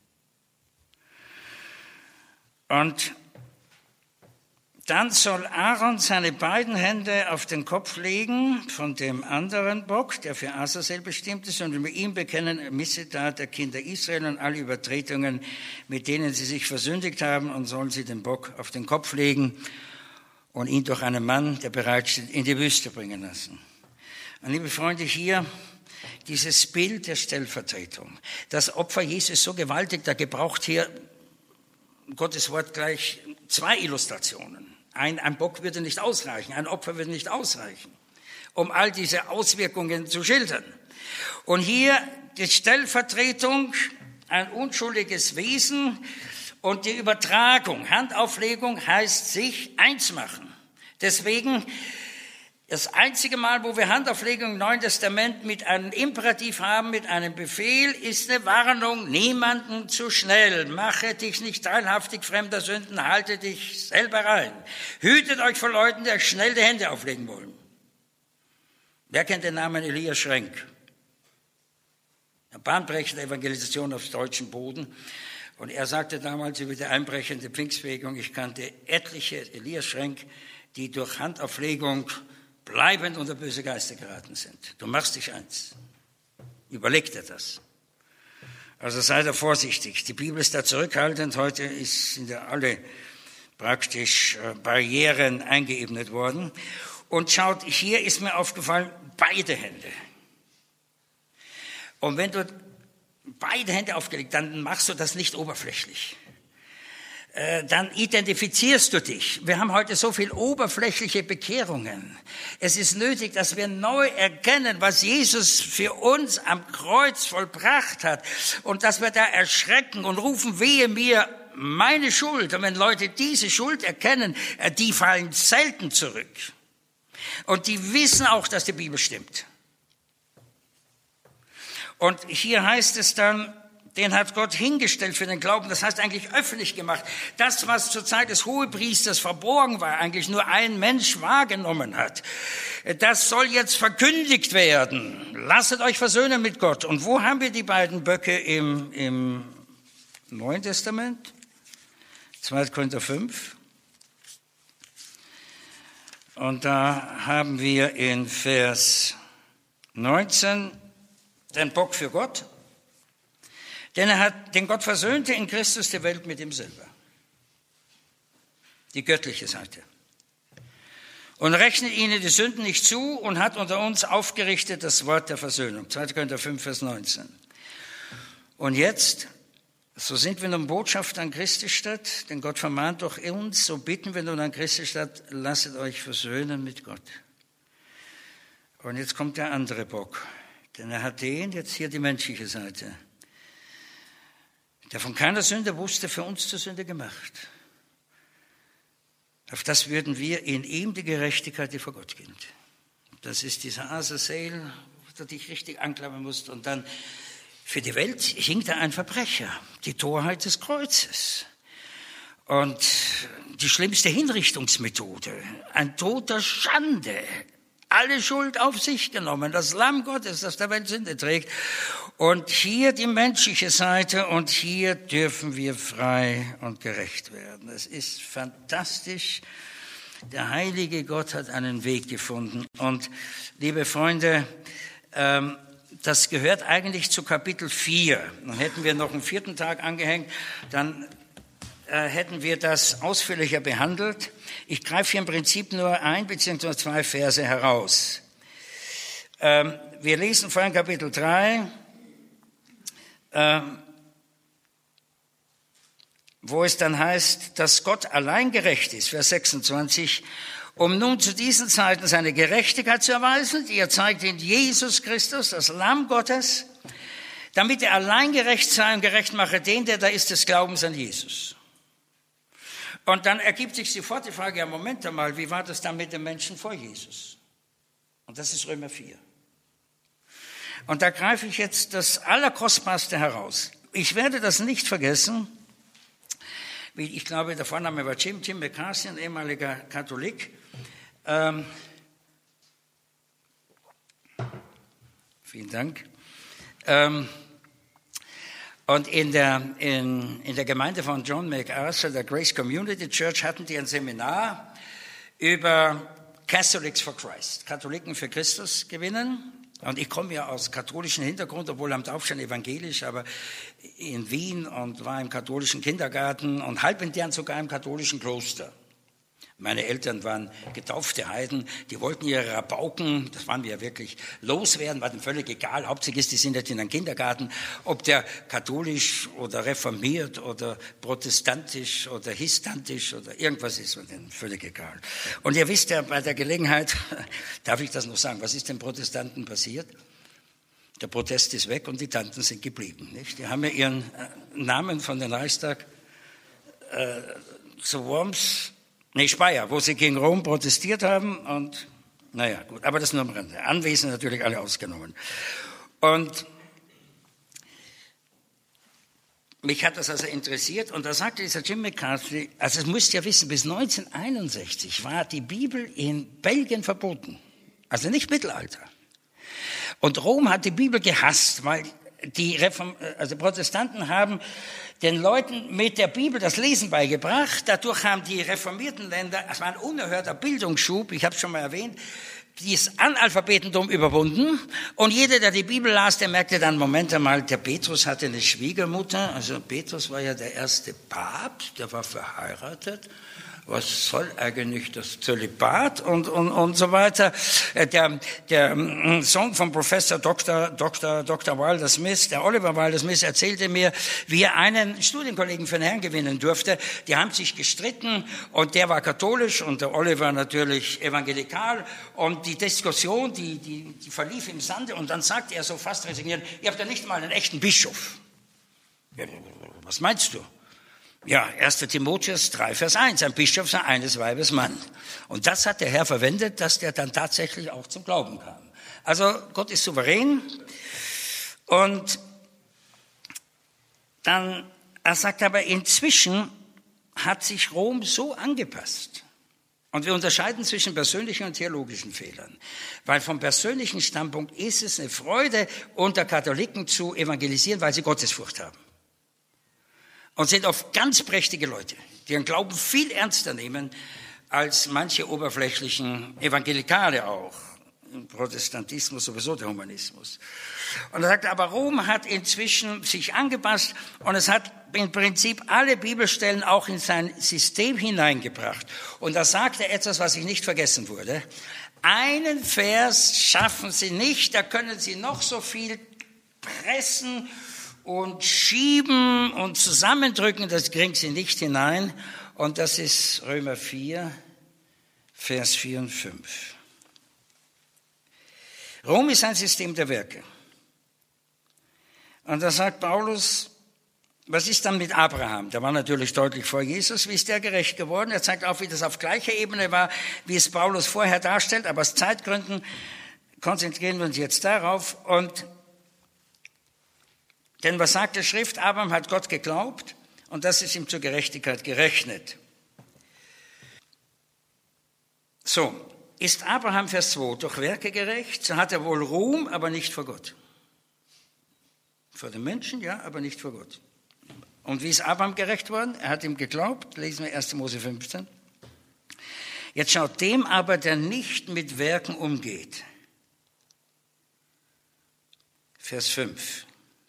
Und dann soll Aaron seine beiden Hände auf den Kopf legen von dem anderen Bock, der für Azazel bestimmt ist, und mit ihm bekennen Missetat der Kinder Israel und alle Übertretungen, mit denen sie sich versündigt haben, und sollen sie den Bock auf den Kopf legen und ihn durch einen Mann, der bereit steht, in die Wüste bringen lassen. Und liebe Freunde, hier dieses Bild der Stellvertretung. Das Opfer Jesu ist so gewaltig, da gebraucht hier Gottes Wort gleich zwei Illustrationen. Ein, ein Bock würde nicht ausreichen, ein Opfer würde nicht ausreichen, um all diese Auswirkungen zu schildern. Und hier die Stellvertretung, ein unschuldiges Wesen, und die Übertragung, Handauflegung heißt sich eins machen. Deswegen das einzige Mal, wo wir Handauflegung im Neuen Testament mit einem Imperativ haben, mit einem Befehl, ist eine Warnung, niemanden zu schnell. Mache dich nicht teilhaftig fremder Sünden, halte dich selber rein. Hütet euch vor Leuten, die euch schnell die Hände auflegen wollen. Wer kennt den Namen Elias Schrenk? Eine bahnbrechende Evangelisation auf deutschem Boden. Und er sagte damals über die einbrechende Pfingstbewegung, ich kannte etliche Elias Schrenk, die durch Handauflegung bleibend unter böse Geister geraten sind. Du machst dich eins. Überleg dir das. Also sei da vorsichtig. Die Bibel ist da zurückhaltend. Heute sind ja alle praktisch Barrieren eingeebnet worden. Und schaut, hier ist mir aufgefallen, beide Hände. Und wenn du beide Hände aufgelegt, dann machst du das nicht oberflächlich. Dann identifizierst du dich. Wir haben heute so viel oberflächliche Bekehrungen. Es ist nötig, dass wir neu erkennen, was Jesus für uns am Kreuz vollbracht hat und dass wir da erschrecken und rufen, wehe mir meine Schuld. Und wenn Leute diese Schuld erkennen, die fallen selten zurück. Und die wissen auch, dass die Bibel stimmt. Und hier heißt es dann, den hat Gott hingestellt für den Glauben, das heißt eigentlich öffentlich gemacht. Das, was zur Zeit des Hohepriesters verborgen war, eigentlich nur ein Mensch wahrgenommen hat, das soll jetzt verkündigt werden. Lasset euch versöhnen mit Gott. Und wo haben wir die beiden Böcke im, im Neuen Testament? zweiter Korinther fünf. Und da haben wir in Vers neunzehn den Bock für Gott. Denn er hat, den Gott versöhnte in Christus die Welt mit ihm selber. Die göttliche Seite. Und rechnet ihnen die Sünden nicht zu und hat unter uns aufgerichtet das Wort der Versöhnung. zweiter Korinther fünf, Vers neunzehn. Und jetzt, so sind wir nun Botschafter an Christi statt, denn Gott vermahnt doch uns, so bitten wir nun an Christi statt, lasset euch versöhnen mit Gott. Und jetzt kommt der andere Bock. Denn er hat den, jetzt hier die menschliche Seite, der von keiner Sünde wusste, für uns zur Sünde gemacht. Auf das würden wir in ihm die Gerechtigkeit, die vor Gott gilt. Das ist dieser Azazel, wo du dich richtig anklammern musst. Und dann für die Welt hing da ein Verbrecher, die Torheit des Kreuzes. Und die schlimmste Hinrichtungsmethode, ein Tod der Schande. Alle Schuld auf sich genommen, das Lamm Gottes, das der Welt Sünde trägt. Und hier die menschliche Seite und hier dürfen wir frei und gerecht werden. Es ist fantastisch. Der heilige Gott hat einen Weg gefunden. Und liebe Freunde, ähm, das gehört eigentlich zu Kapitel vier. Dann hätten wir noch einen vierten Tag angehängt, dann äh, hätten wir das ausführlicher behandelt. Ich greife hier im Prinzip nur ein bzw. zwei Verse heraus. Ähm, wir lesen vorhin Kapitel drei, ähm, wo es dann heißt, dass Gott allein gerecht ist, Vers sechsundzwanzig, um nun zu diesen Zeiten seine Gerechtigkeit zu erweisen, die er zeigt in Jesus Christus, das Lamm Gottes, damit er allein gerecht sei und gerecht mache den, der da ist, des Glaubens an Jesus. Und dann ergibt sich sofort die Frage, ja, Moment einmal, wie war das dann mit den Menschen vor Jesus? Und das ist Römer vier. Und da greife ich jetzt das Allerkostbarste heraus. Ich werde das nicht vergessen. Ich glaube, der Vorname war Jim, Jim McCarthy, ein ehemaliger Katholik. Ähm, vielen Dank. Ähm, und in der, in, in der Gemeinde von John MacArthur, der Grace Community Church, hatten die ein Seminar über Catholics for Christ, Katholiken für Christus gewinnen. Und ich komme ja aus katholischen Hintergrund, obwohl am Taufstein evangelisch, aber in Wien und war im katholischen Kindergarten und halb intern sogar im katholischen Kloster. Meine Eltern waren getaufte Heiden, die wollten ihre Rabauken, das waren wir ja wirklich, loswerden, war denen völlig egal. Hauptsächlich ist, die sind jetzt in einem Kindergarten, ob der katholisch oder reformiert oder protestantisch oder histantisch oder irgendwas ist, war denen völlig egal. Und ihr wisst ja bei der Gelegenheit, darf ich das noch sagen, was ist den Protestanten passiert? Der Protest ist weg und die Tanten sind geblieben. Nicht? Die haben ja ihren Namen von den Reichstag äh, zu Worms, nee, Speyer, wo sie gegen Rom protestiert haben und, naja, gut, aber das nur am Rande. Anwesend natürlich alle ausgenommen. Und mich hat das also interessiert und da sagte dieser Jim McCarthy, also es müsst ihr wissen, bis neunzehnhunderteinundsechzig war die Bibel in Belgien verboten. Also nicht Mittelalter. Und Rom hat die Bibel gehasst, weil die Reform, also Protestanten haben den Leuten mit der Bibel das Lesen beigebracht. Dadurch haben die reformierten Länder, es war ein unerhörter Bildungsschub, ich habe es schon mal erwähnt, dieses Analphabetentum überwunden. Und jeder, der die Bibel las, der merkte dann, Moment einmal, der Petrus hatte eine Schwiegermutter. Also Petrus war ja der erste Papst, der war verheiratet. Was soll eigentlich das Zölibat und, und, und so weiter. Der, der Sohn von Professor Doktor, Doktor, Doktor Wilder Smith, der Oliver Wilder Smith, erzählte mir, wie er einen Studienkollegen für den Herrn gewinnen durfte. Die haben sich gestritten und der war katholisch und der Oliver natürlich evangelikal. Und die Diskussion, die, die, die verlief im Sande und dann sagte er so fast resigniert, ihr habt ja nicht mal einen echten Bischof. Ja, was meinst du? Ja, erster Timotheus drei, Vers eins, ein Bischof sei eines Weibes Mann. Und das hat der Herr verwendet, dass der dann tatsächlich auch zum Glauben kam. Also Gott ist souverän. Und dann, er sagt aber, inzwischen hat sich Rom so angepasst. Und wir unterscheiden zwischen persönlichen und theologischen Fehlern. Weil vom persönlichen Standpunkt ist es eine Freude, unter Katholiken zu evangelisieren, weil sie Gottesfurcht haben. Und sind oft ganz prächtige Leute, die ihren Glauben viel ernster nehmen als manche oberflächlichen Evangelikale auch. Im Protestantismus sowieso der Humanismus. Und er sagt, aber Rom hat inzwischen sich angepasst und es hat im Prinzip alle Bibelstellen auch in sein System hineingebracht. Und da sagt er etwas, was ich nicht vergessen wurde. Einen Vers schaffen sie nicht, da können sie noch so viel pressen und schieben und zusammendrücken, das kriegen sie nicht hinein. Und das ist Römer vier, Vers vier und fünf. Rom ist ein System der Werke. Und da sagt Paulus, was ist dann mit Abraham? Der war natürlich deutlich vor Jesus. Wie ist der gerecht geworden? Er zeigt auf, wie das auf gleicher Ebene war, wie es Paulus vorher darstellt. Aber aus Zeitgründen konzentrieren wir uns jetzt darauf. Und denn was sagt die Schrift? Abraham hat Gott geglaubt und das ist ihm zur Gerechtigkeit gerechnet. So, ist Abraham, Vers zwei, durch Werke gerecht? So hat er wohl Ruhm, aber nicht vor Gott. Vor den Menschen, ja, aber nicht vor Gott. Und wie ist Abraham gerecht worden? Er hat ihm geglaubt, lesen wir erster Mose fünfzehn. Jetzt schaut dem aber, der nicht mit Werken umgeht. Vers fünf.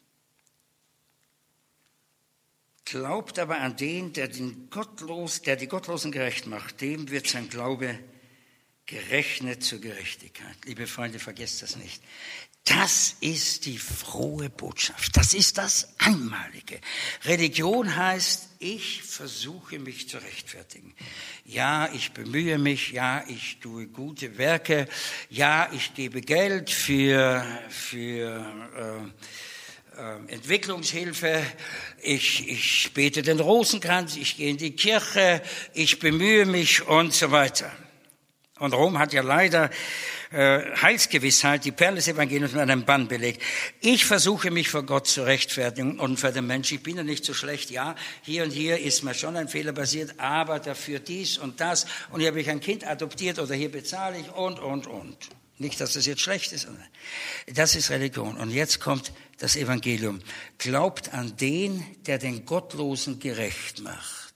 Glaubt aber an den, der, den Gottlos, der die Gottlosen gerecht macht, dem wird sein Glaube gerechnet zur Gerechtigkeit. Liebe Freunde, vergesst das nicht. Das ist die frohe Botschaft. Das ist das Einmalige. Religion heißt, ich versuche mich zu rechtfertigen. Ja, ich bemühe mich. Ja, ich tue gute Werke. Ja, ich gebe Geld für, für äh, Entwicklungshilfe, ich, ich bete den Rosenkranz, ich gehe in die Kirche, ich bemühe mich und so weiter. Und Rom hat ja leider äh, Heilsgewissheit, die Perle des Evangeliums mit einem Bann belegt. Ich versuche mich vor Gott zu rechtfertigen und für den Menschen. Ich bin ja nicht so schlecht. Ja, hier und hier ist mir schon ein Fehler passiert, aber dafür dies und das. Und hier habe ich ein Kind adoptiert oder hier bezahle ich und, und, und. Nicht, dass das jetzt schlecht ist. Das ist Religion. Und jetzt kommt das Evangelium. Glaubt an den, der den Gottlosen gerecht macht.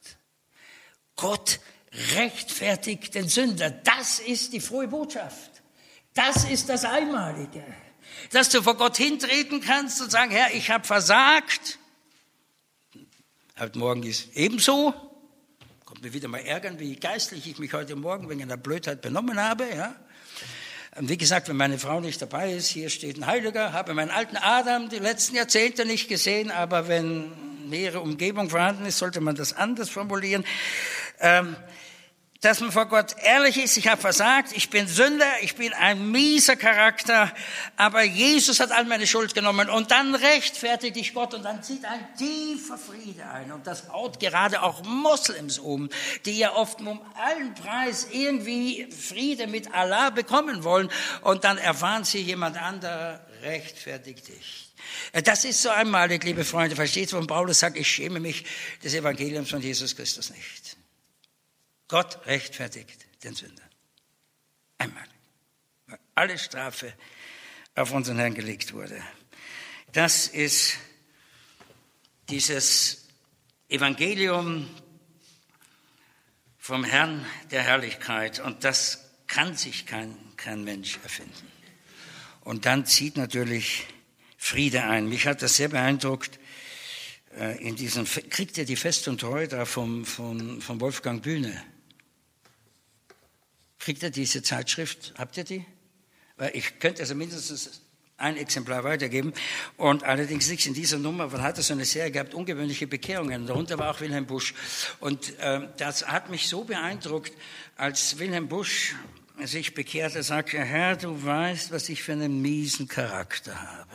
Gott rechtfertigt den Sünder. Das ist die frohe Botschaft. Das ist das Einmalige. Dass du vor Gott hintreten kannst und sagen, Herr, ich habe versagt. Heute Morgen ist ebenso. Kommt mir wieder mal ärgern, wie geistlich ich mich heute Morgen wegen einer Blödheit benommen habe, ja. Und wie gesagt, wenn meine Frau nicht dabei ist, hier steht ein Heiliger, habe meinen alten Adam die letzten Jahrzehnte nicht gesehen, aber wenn nähere Umgebung vorhanden ist, sollte man das anders formulieren. Ähm, dass man vor Gott ehrlich ist, ich habe versagt, ich bin Sünder, ich bin ein mieser Charakter, aber Jesus hat all meine Schuld genommen und dann rechtfertigt dich Gott und dann zieht ein tiefer Friede ein und das haut gerade auch Moslems um, die ja oft um allen Preis irgendwie Friede mit Allah bekommen wollen und dann erfahren sie, jemand anderer rechtfertigt dich. Das ist so einmalig, liebe Freunde, versteht, wo Paulus sagt, ich schäme mich des Evangeliums von Jesus Christus nicht. Gott rechtfertigt den Sünder. Einmal. Weil alle Strafe auf unseren Herrn gelegt wurde. Das ist dieses Evangelium vom Herrn der Herrlichkeit. Und das kann sich kein, kein Mensch erfinden. Und dann zieht natürlich Friede ein. Mich hat das sehr beeindruckt. In diesem, kriegt ihr die Fest und Treu da vom, vom, vom Wolfgang Bühne? Kriegt ihr diese Zeitschrift? Habt ihr die? Weil ich könnte also mindestens ein Exemplar weitergeben. Und allerdings nicht in dieser Nummer, weil hat er so eine Serie gehabt, ungewöhnliche Bekehrungen. Darunter war auch Wilhelm Busch. Und äh, das hat mich so beeindruckt, als Wilhelm Busch sich bekehrte, sagte, Herr, du weißt, was ich für einen miesen Charakter habe.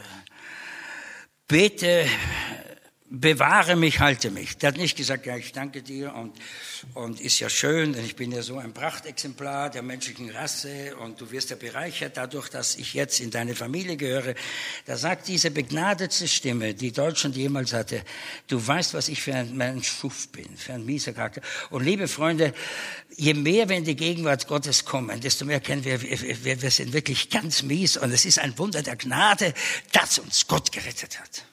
Bitte bewahre mich, halte mich. Der hat nicht gesagt, ja, ich danke dir und, und ist ja schön, denn ich bin ja so ein Prachtexemplar der menschlichen Rasse und du wirst ja bereichert dadurch, dass ich jetzt in deine Familie gehöre. Da sagt diese begnadete Stimme, die Deutschland jemals hatte, du weißt, was ich für ein, ein Schuft bin, für ein mieser Charakter. Und liebe Freunde, je mehr wir in die Gegenwart Gottes kommen, desto mehr kennen wir, wir, wir sind wirklich ganz mies und es ist ein Wunder der Gnade, dass uns Gott gerettet hat.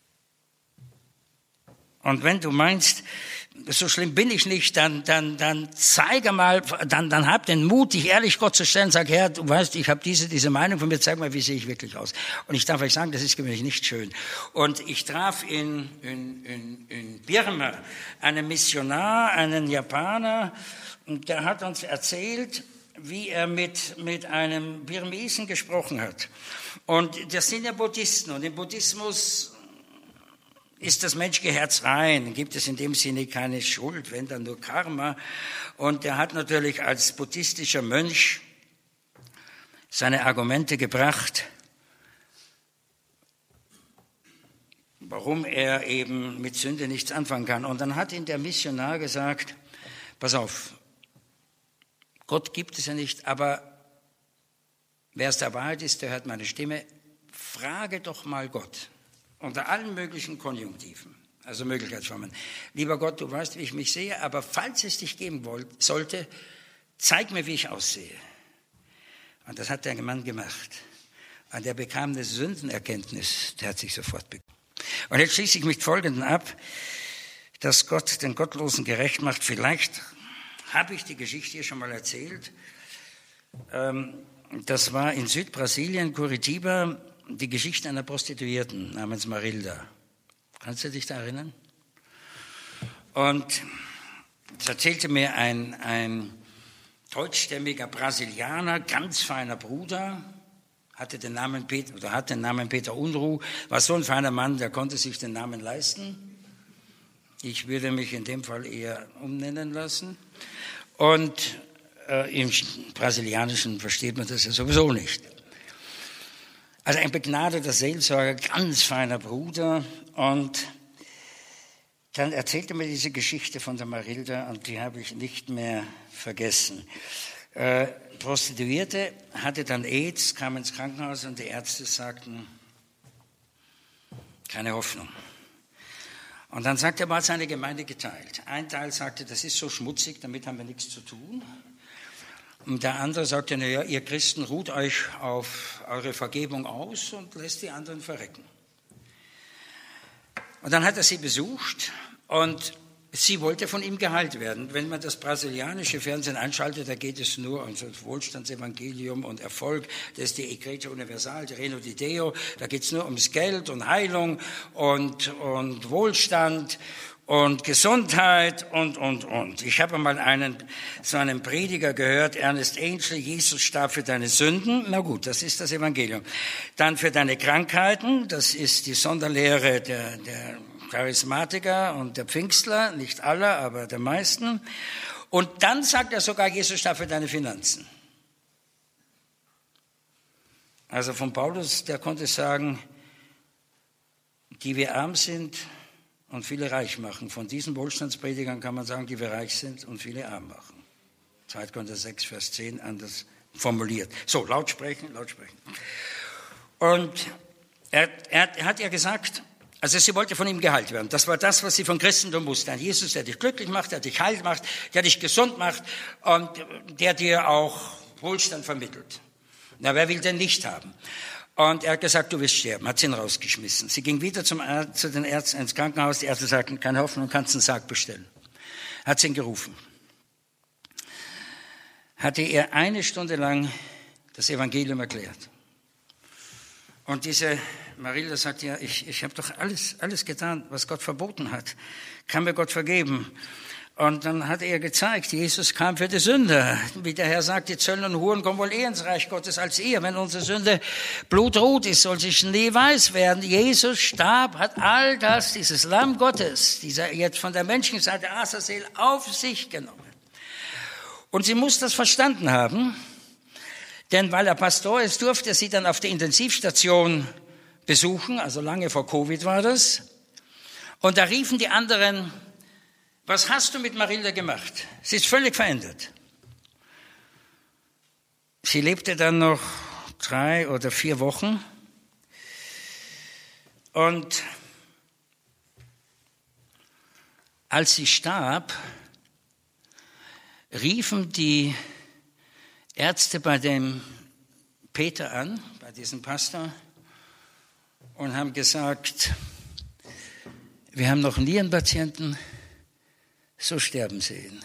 Und wenn du meinst, so schlimm bin ich nicht, dann, dann, dann zeige mal, dann, dann hab den Mut, dich ehrlich Gott zu stellen, sag, Herr, du weißt, ich habe diese, diese Meinung von mir, zeig mal, wie sehe ich wirklich aus. Und ich darf euch sagen, das ist gewöhnlich nicht schön. Und ich traf in, in, in, in Birma einen Missionar, einen Japaner, und der hat uns erzählt, wie er mit, mit einem Birmesen gesprochen hat. Und das sind ja Buddhisten, und im Buddhismus ist das menschliche Herz rein, gibt es in dem Sinne keine Schuld, wenn dann nur Karma. Und er hat natürlich als buddhistischer Mönch seine Argumente gebracht, warum er eben mit Sünde nichts anfangen kann. Und dann hat ihm der Missionar gesagt, pass auf, Gott gibt es ja nicht, aber wer es der Wahrheit ist, der hört meine Stimme, frage doch mal Gott. Unter allen möglichen Konjunktiven, also Möglichkeitsformen. Lieber Gott, du weißt, wie ich mich sehe, aber falls es dich geben wollt, sollte, zeig mir, wie ich aussehe. Und das hat der Mann gemacht. Und er bekam eine Sündenerkenntnis, der hat sich sofort bekommen. Und jetzt schließe ich mit Folgendem ab, dass Gott den Gottlosen gerecht macht. Vielleicht habe ich die Geschichte hier schon mal erzählt. Das war in Südbrasilien, Curitiba, die Geschichte einer Prostituierten namens Marilda. Kannst du dich da erinnern? Und es erzählte mir ein, ein deutschstämmiger Brasilianer, ganz feiner Bruder, hatte den Namen Peter, oder hat den Namen Peter Unruh, war so ein feiner Mann, der konnte sich den Namen leisten. Ich würde mich in dem Fall eher umnennen lassen. Und äh, im Brasilianischen versteht man das ja sowieso nicht. Also ein begnadeter Seelsorger, ganz feiner Bruder. Und dann erzählte mir diese Geschichte von der Marilda und die habe ich nicht mehr vergessen. Äh, Prostituierte, hatte dann AIDS, kam ins Krankenhaus und die Ärzte sagten, keine Hoffnung. Und dann sagte er, war seine Gemeinde geteilt. Ein Teil sagte, das ist so schmutzig, damit haben wir nichts zu tun. Und der andere sagte, naja, ihr Christen ruht euch auf eure Vergebung aus und lässt die anderen verrecken. Und dann hat er sie besucht und sie wollte von ihm geheilt werden. Wenn man das brasilianische Fernsehen einschaltet, da geht es nur um das Wohlstandsevangelium und Erfolg. Das ist die Igreja Universal, die Reino di Deo. Da geht es nur ums Geld und Heilung und, und Wohlstand und Gesundheit und, und, und. Ich habe mal einen, so einen Prediger gehört, Ernest Angel, Jesus starb für deine Sünden. Na gut, das ist das Evangelium. Dann für deine Krankheiten, das ist die Sonderlehre der, der Charismatiker und der Pfingstler, nicht aller, aber der meisten. Und dann sagt er sogar, Jesus starb für deine Finanzen. Also von Paulus, der konnte sagen, die wir arm sind und viele reich machen. Von diesen Wohlstandspredigern kann man sagen, die wir reich sind und viele arm machen. zweiter Korinther sechs, Vers zehn, anders formuliert. So, laut sprechen, laut sprechen. Und er, er, er hat ja gesagt, also sie wollte von ihm geheilt werden. Das war das, was sie von Christentum wusste. Ein Jesus, der dich glücklich macht, der dich heil macht, der dich gesund macht und der dir auch Wohlstand vermittelt. Na, wer will den nicht haben? Und er hat gesagt, du wirst sterben, hat sie ihn rausgeschmissen. Sie ging wieder zum Arzt, zu den Ärzten ins Krankenhaus, die Ärzte sagten, keine Hoffnung, kannst einen Sarg bestellen. Hat sie ihn gerufen. hatte er eine Stunde lang das Evangelium erklärt. Und diese Marilda sagt, ja, ich, ich habe doch alles, alles getan, was Gott verboten hat. Kann mir Gott vergeben? Und dann hat er gezeigt, Jesus kam für die Sünder. Wie der Herr sagt, die Zöllner und Huren kommen wohl eher ins Reich Gottes als ihr. Wenn unsere Sünde blutrot ist, soll sie schneeweiß werden. Jesus starb, hat all das, dieses Lamm Gottes, dieser jetzt von der Menschenseite Azazel, auf sich genommen. Und sie muss das verstanden haben, denn weil er Pastor ist, durfte er sie dann auf der Intensivstation besuchen, also lange vor Covid war das. Und da riefen die anderen, was hast du mit Marilda gemacht? Sie ist völlig verändert. Sie lebte dann noch drei oder vier Wochen. Und als sie starb, riefen die Ärzte bei dem Peter an, bei diesem Pastor, und haben gesagt, wir haben noch nie einen Patienten so sterben sehen.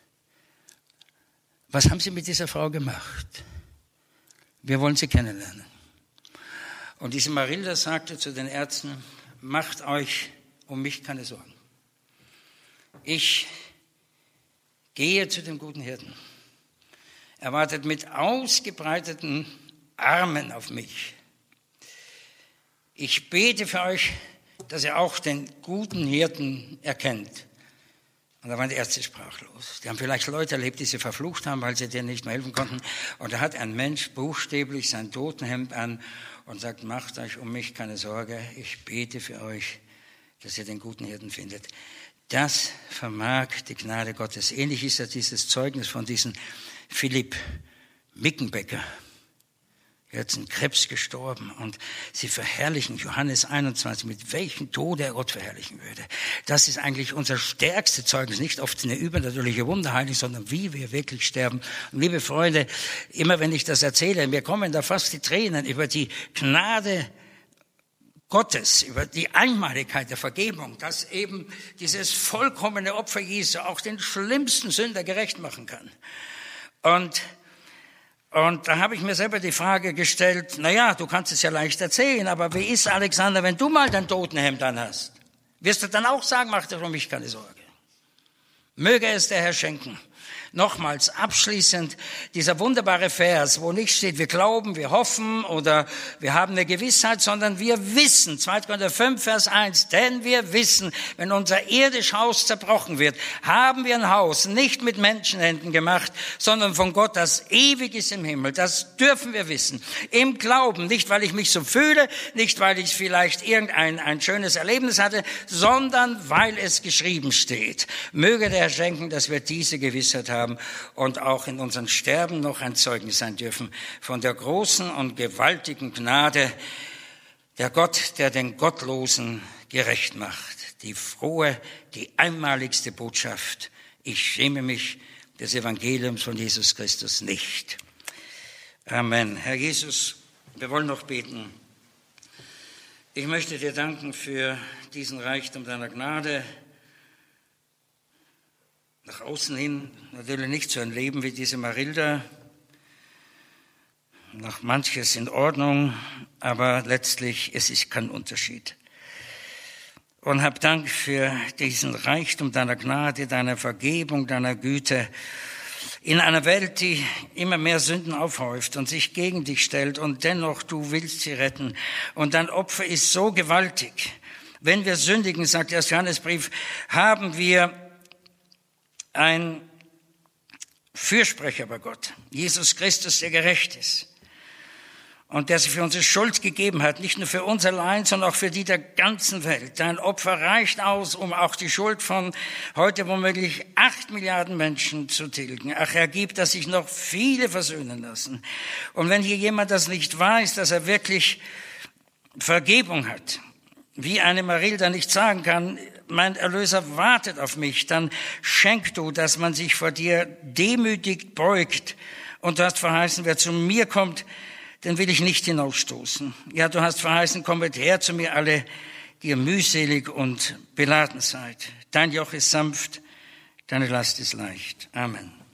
Was haben Sie mit dieser Frau gemacht? Wir wollen sie kennenlernen. Und diese Marilda sagte zu den Ärzten, macht euch um mich keine Sorgen. Ich gehe zu dem guten Hirten. Er wartet mit ausgebreiteten Armen auf mich. Ich bete für euch, dass ihr auch den guten Hirten erkennt. Und da waren die Ärzte sprachlos. Die haben vielleicht Leute erlebt, die sie verflucht haben, weil sie denen nicht mehr helfen konnten. Und da hat ein Mensch buchstäblich sein Totenhemd an und sagt, macht euch um mich keine Sorge, ich bete für euch, dass ihr den guten Hirten findet. Das vermag die Gnade Gottes. Ähnlich ist ja dieses Zeugnis von diesem Philipp Mickenbecker. Er ist an Krebs gestorben und sie verherrlichen Johannes einundzwanzig, mit welchem Tode er Gott verherrlichen würde. Das ist eigentlich unser stärkste Zeugnis, nicht oft eine übernatürliche Wunderheilung, sondern wie wir wirklich sterben. Und liebe Freunde, immer wenn ich das erzähle, mir kommen da fast die Tränen über die Gnade Gottes, über die Einmaligkeit der Vergebung, dass eben dieses vollkommene Opfer Jesu auch den schlimmsten Sünder gerecht machen kann. Und Und da habe ich mir selber die Frage gestellt, na ja, du kannst es ja leicht erzählen, aber wie ist, Alexander, wenn du mal dein Totenhemd an hast? Wirst du dann auch sagen, mach dir um mich keine Sorge. Möge es der Herr schenken. Nochmals abschließend dieser wunderbare Vers, wo nicht steht, wir glauben, wir hoffen oder wir haben eine Gewissheit, sondern wir wissen, zweiter Korinther fünf, Vers eins, denn wir wissen, wenn unser irdisches Haus zerbrochen wird, haben wir ein Haus nicht mit Menschenhänden gemacht, sondern von Gott, das ewig ist im Himmel. Das dürfen wir wissen. Im Glauben, nicht weil ich mich so fühle, nicht weil ich vielleicht irgendein ein schönes Erlebnis hatte, sondern weil es geschrieben steht. Möge der Herr schenken, dass wir diese Gewissheit haben und auch in unserem Sterben noch ein Zeugnis sein dürfen von der großen und gewaltigen Gnade, der Gott, der den Gottlosen gerecht macht. Die frohe, die einmaligste Botschaft. Ich schäme mich des Evangeliums von Jesus Christus nicht. Amen. Herr Jesus, wir wollen noch beten. Ich möchte dir danken für diesen Reichtum deiner Gnade. Nach außen hin natürlich nicht so ein Leben wie diese Marilda. Noch manches in Ordnung, aber letztlich es ist kein Unterschied. Und hab Dank für diesen Reichtum deiner Gnade, deiner Vergebung, deiner Güte. In einer Welt, die immer mehr Sünden aufhäuft und sich gegen dich stellt und dennoch du willst sie retten. Und dein Opfer ist so gewaltig. Wenn wir sündigen, sagt der Johannesbrief, haben wir ein Fürsprecher bei Gott, Jesus Christus, der gerecht ist und der sich für unsere Schuld gegeben hat, nicht nur für uns allein, sondern auch für die der ganzen Welt. Dein Opfer reicht aus, um auch die Schuld von heute womöglich acht Milliarden Menschen zu tilgen. Ach, Herr, gib, dass sich noch viele versöhnen lassen. Und wenn hier jemand das nicht weiß, dass er wirklich Vergebung hat, wie eine Marilda nicht sagen kann, mein Erlöser wartet auf mich, dann schenk du, dass man sich vor dir demütig beugt. Und du hast verheißen, wer zu mir kommt, den will ich nicht hinausstoßen. Ja, du hast verheißen, kommet her zu mir alle, die ihr mühselig und beladen seid. Dein Joch ist sanft, deine Last ist leicht. Amen.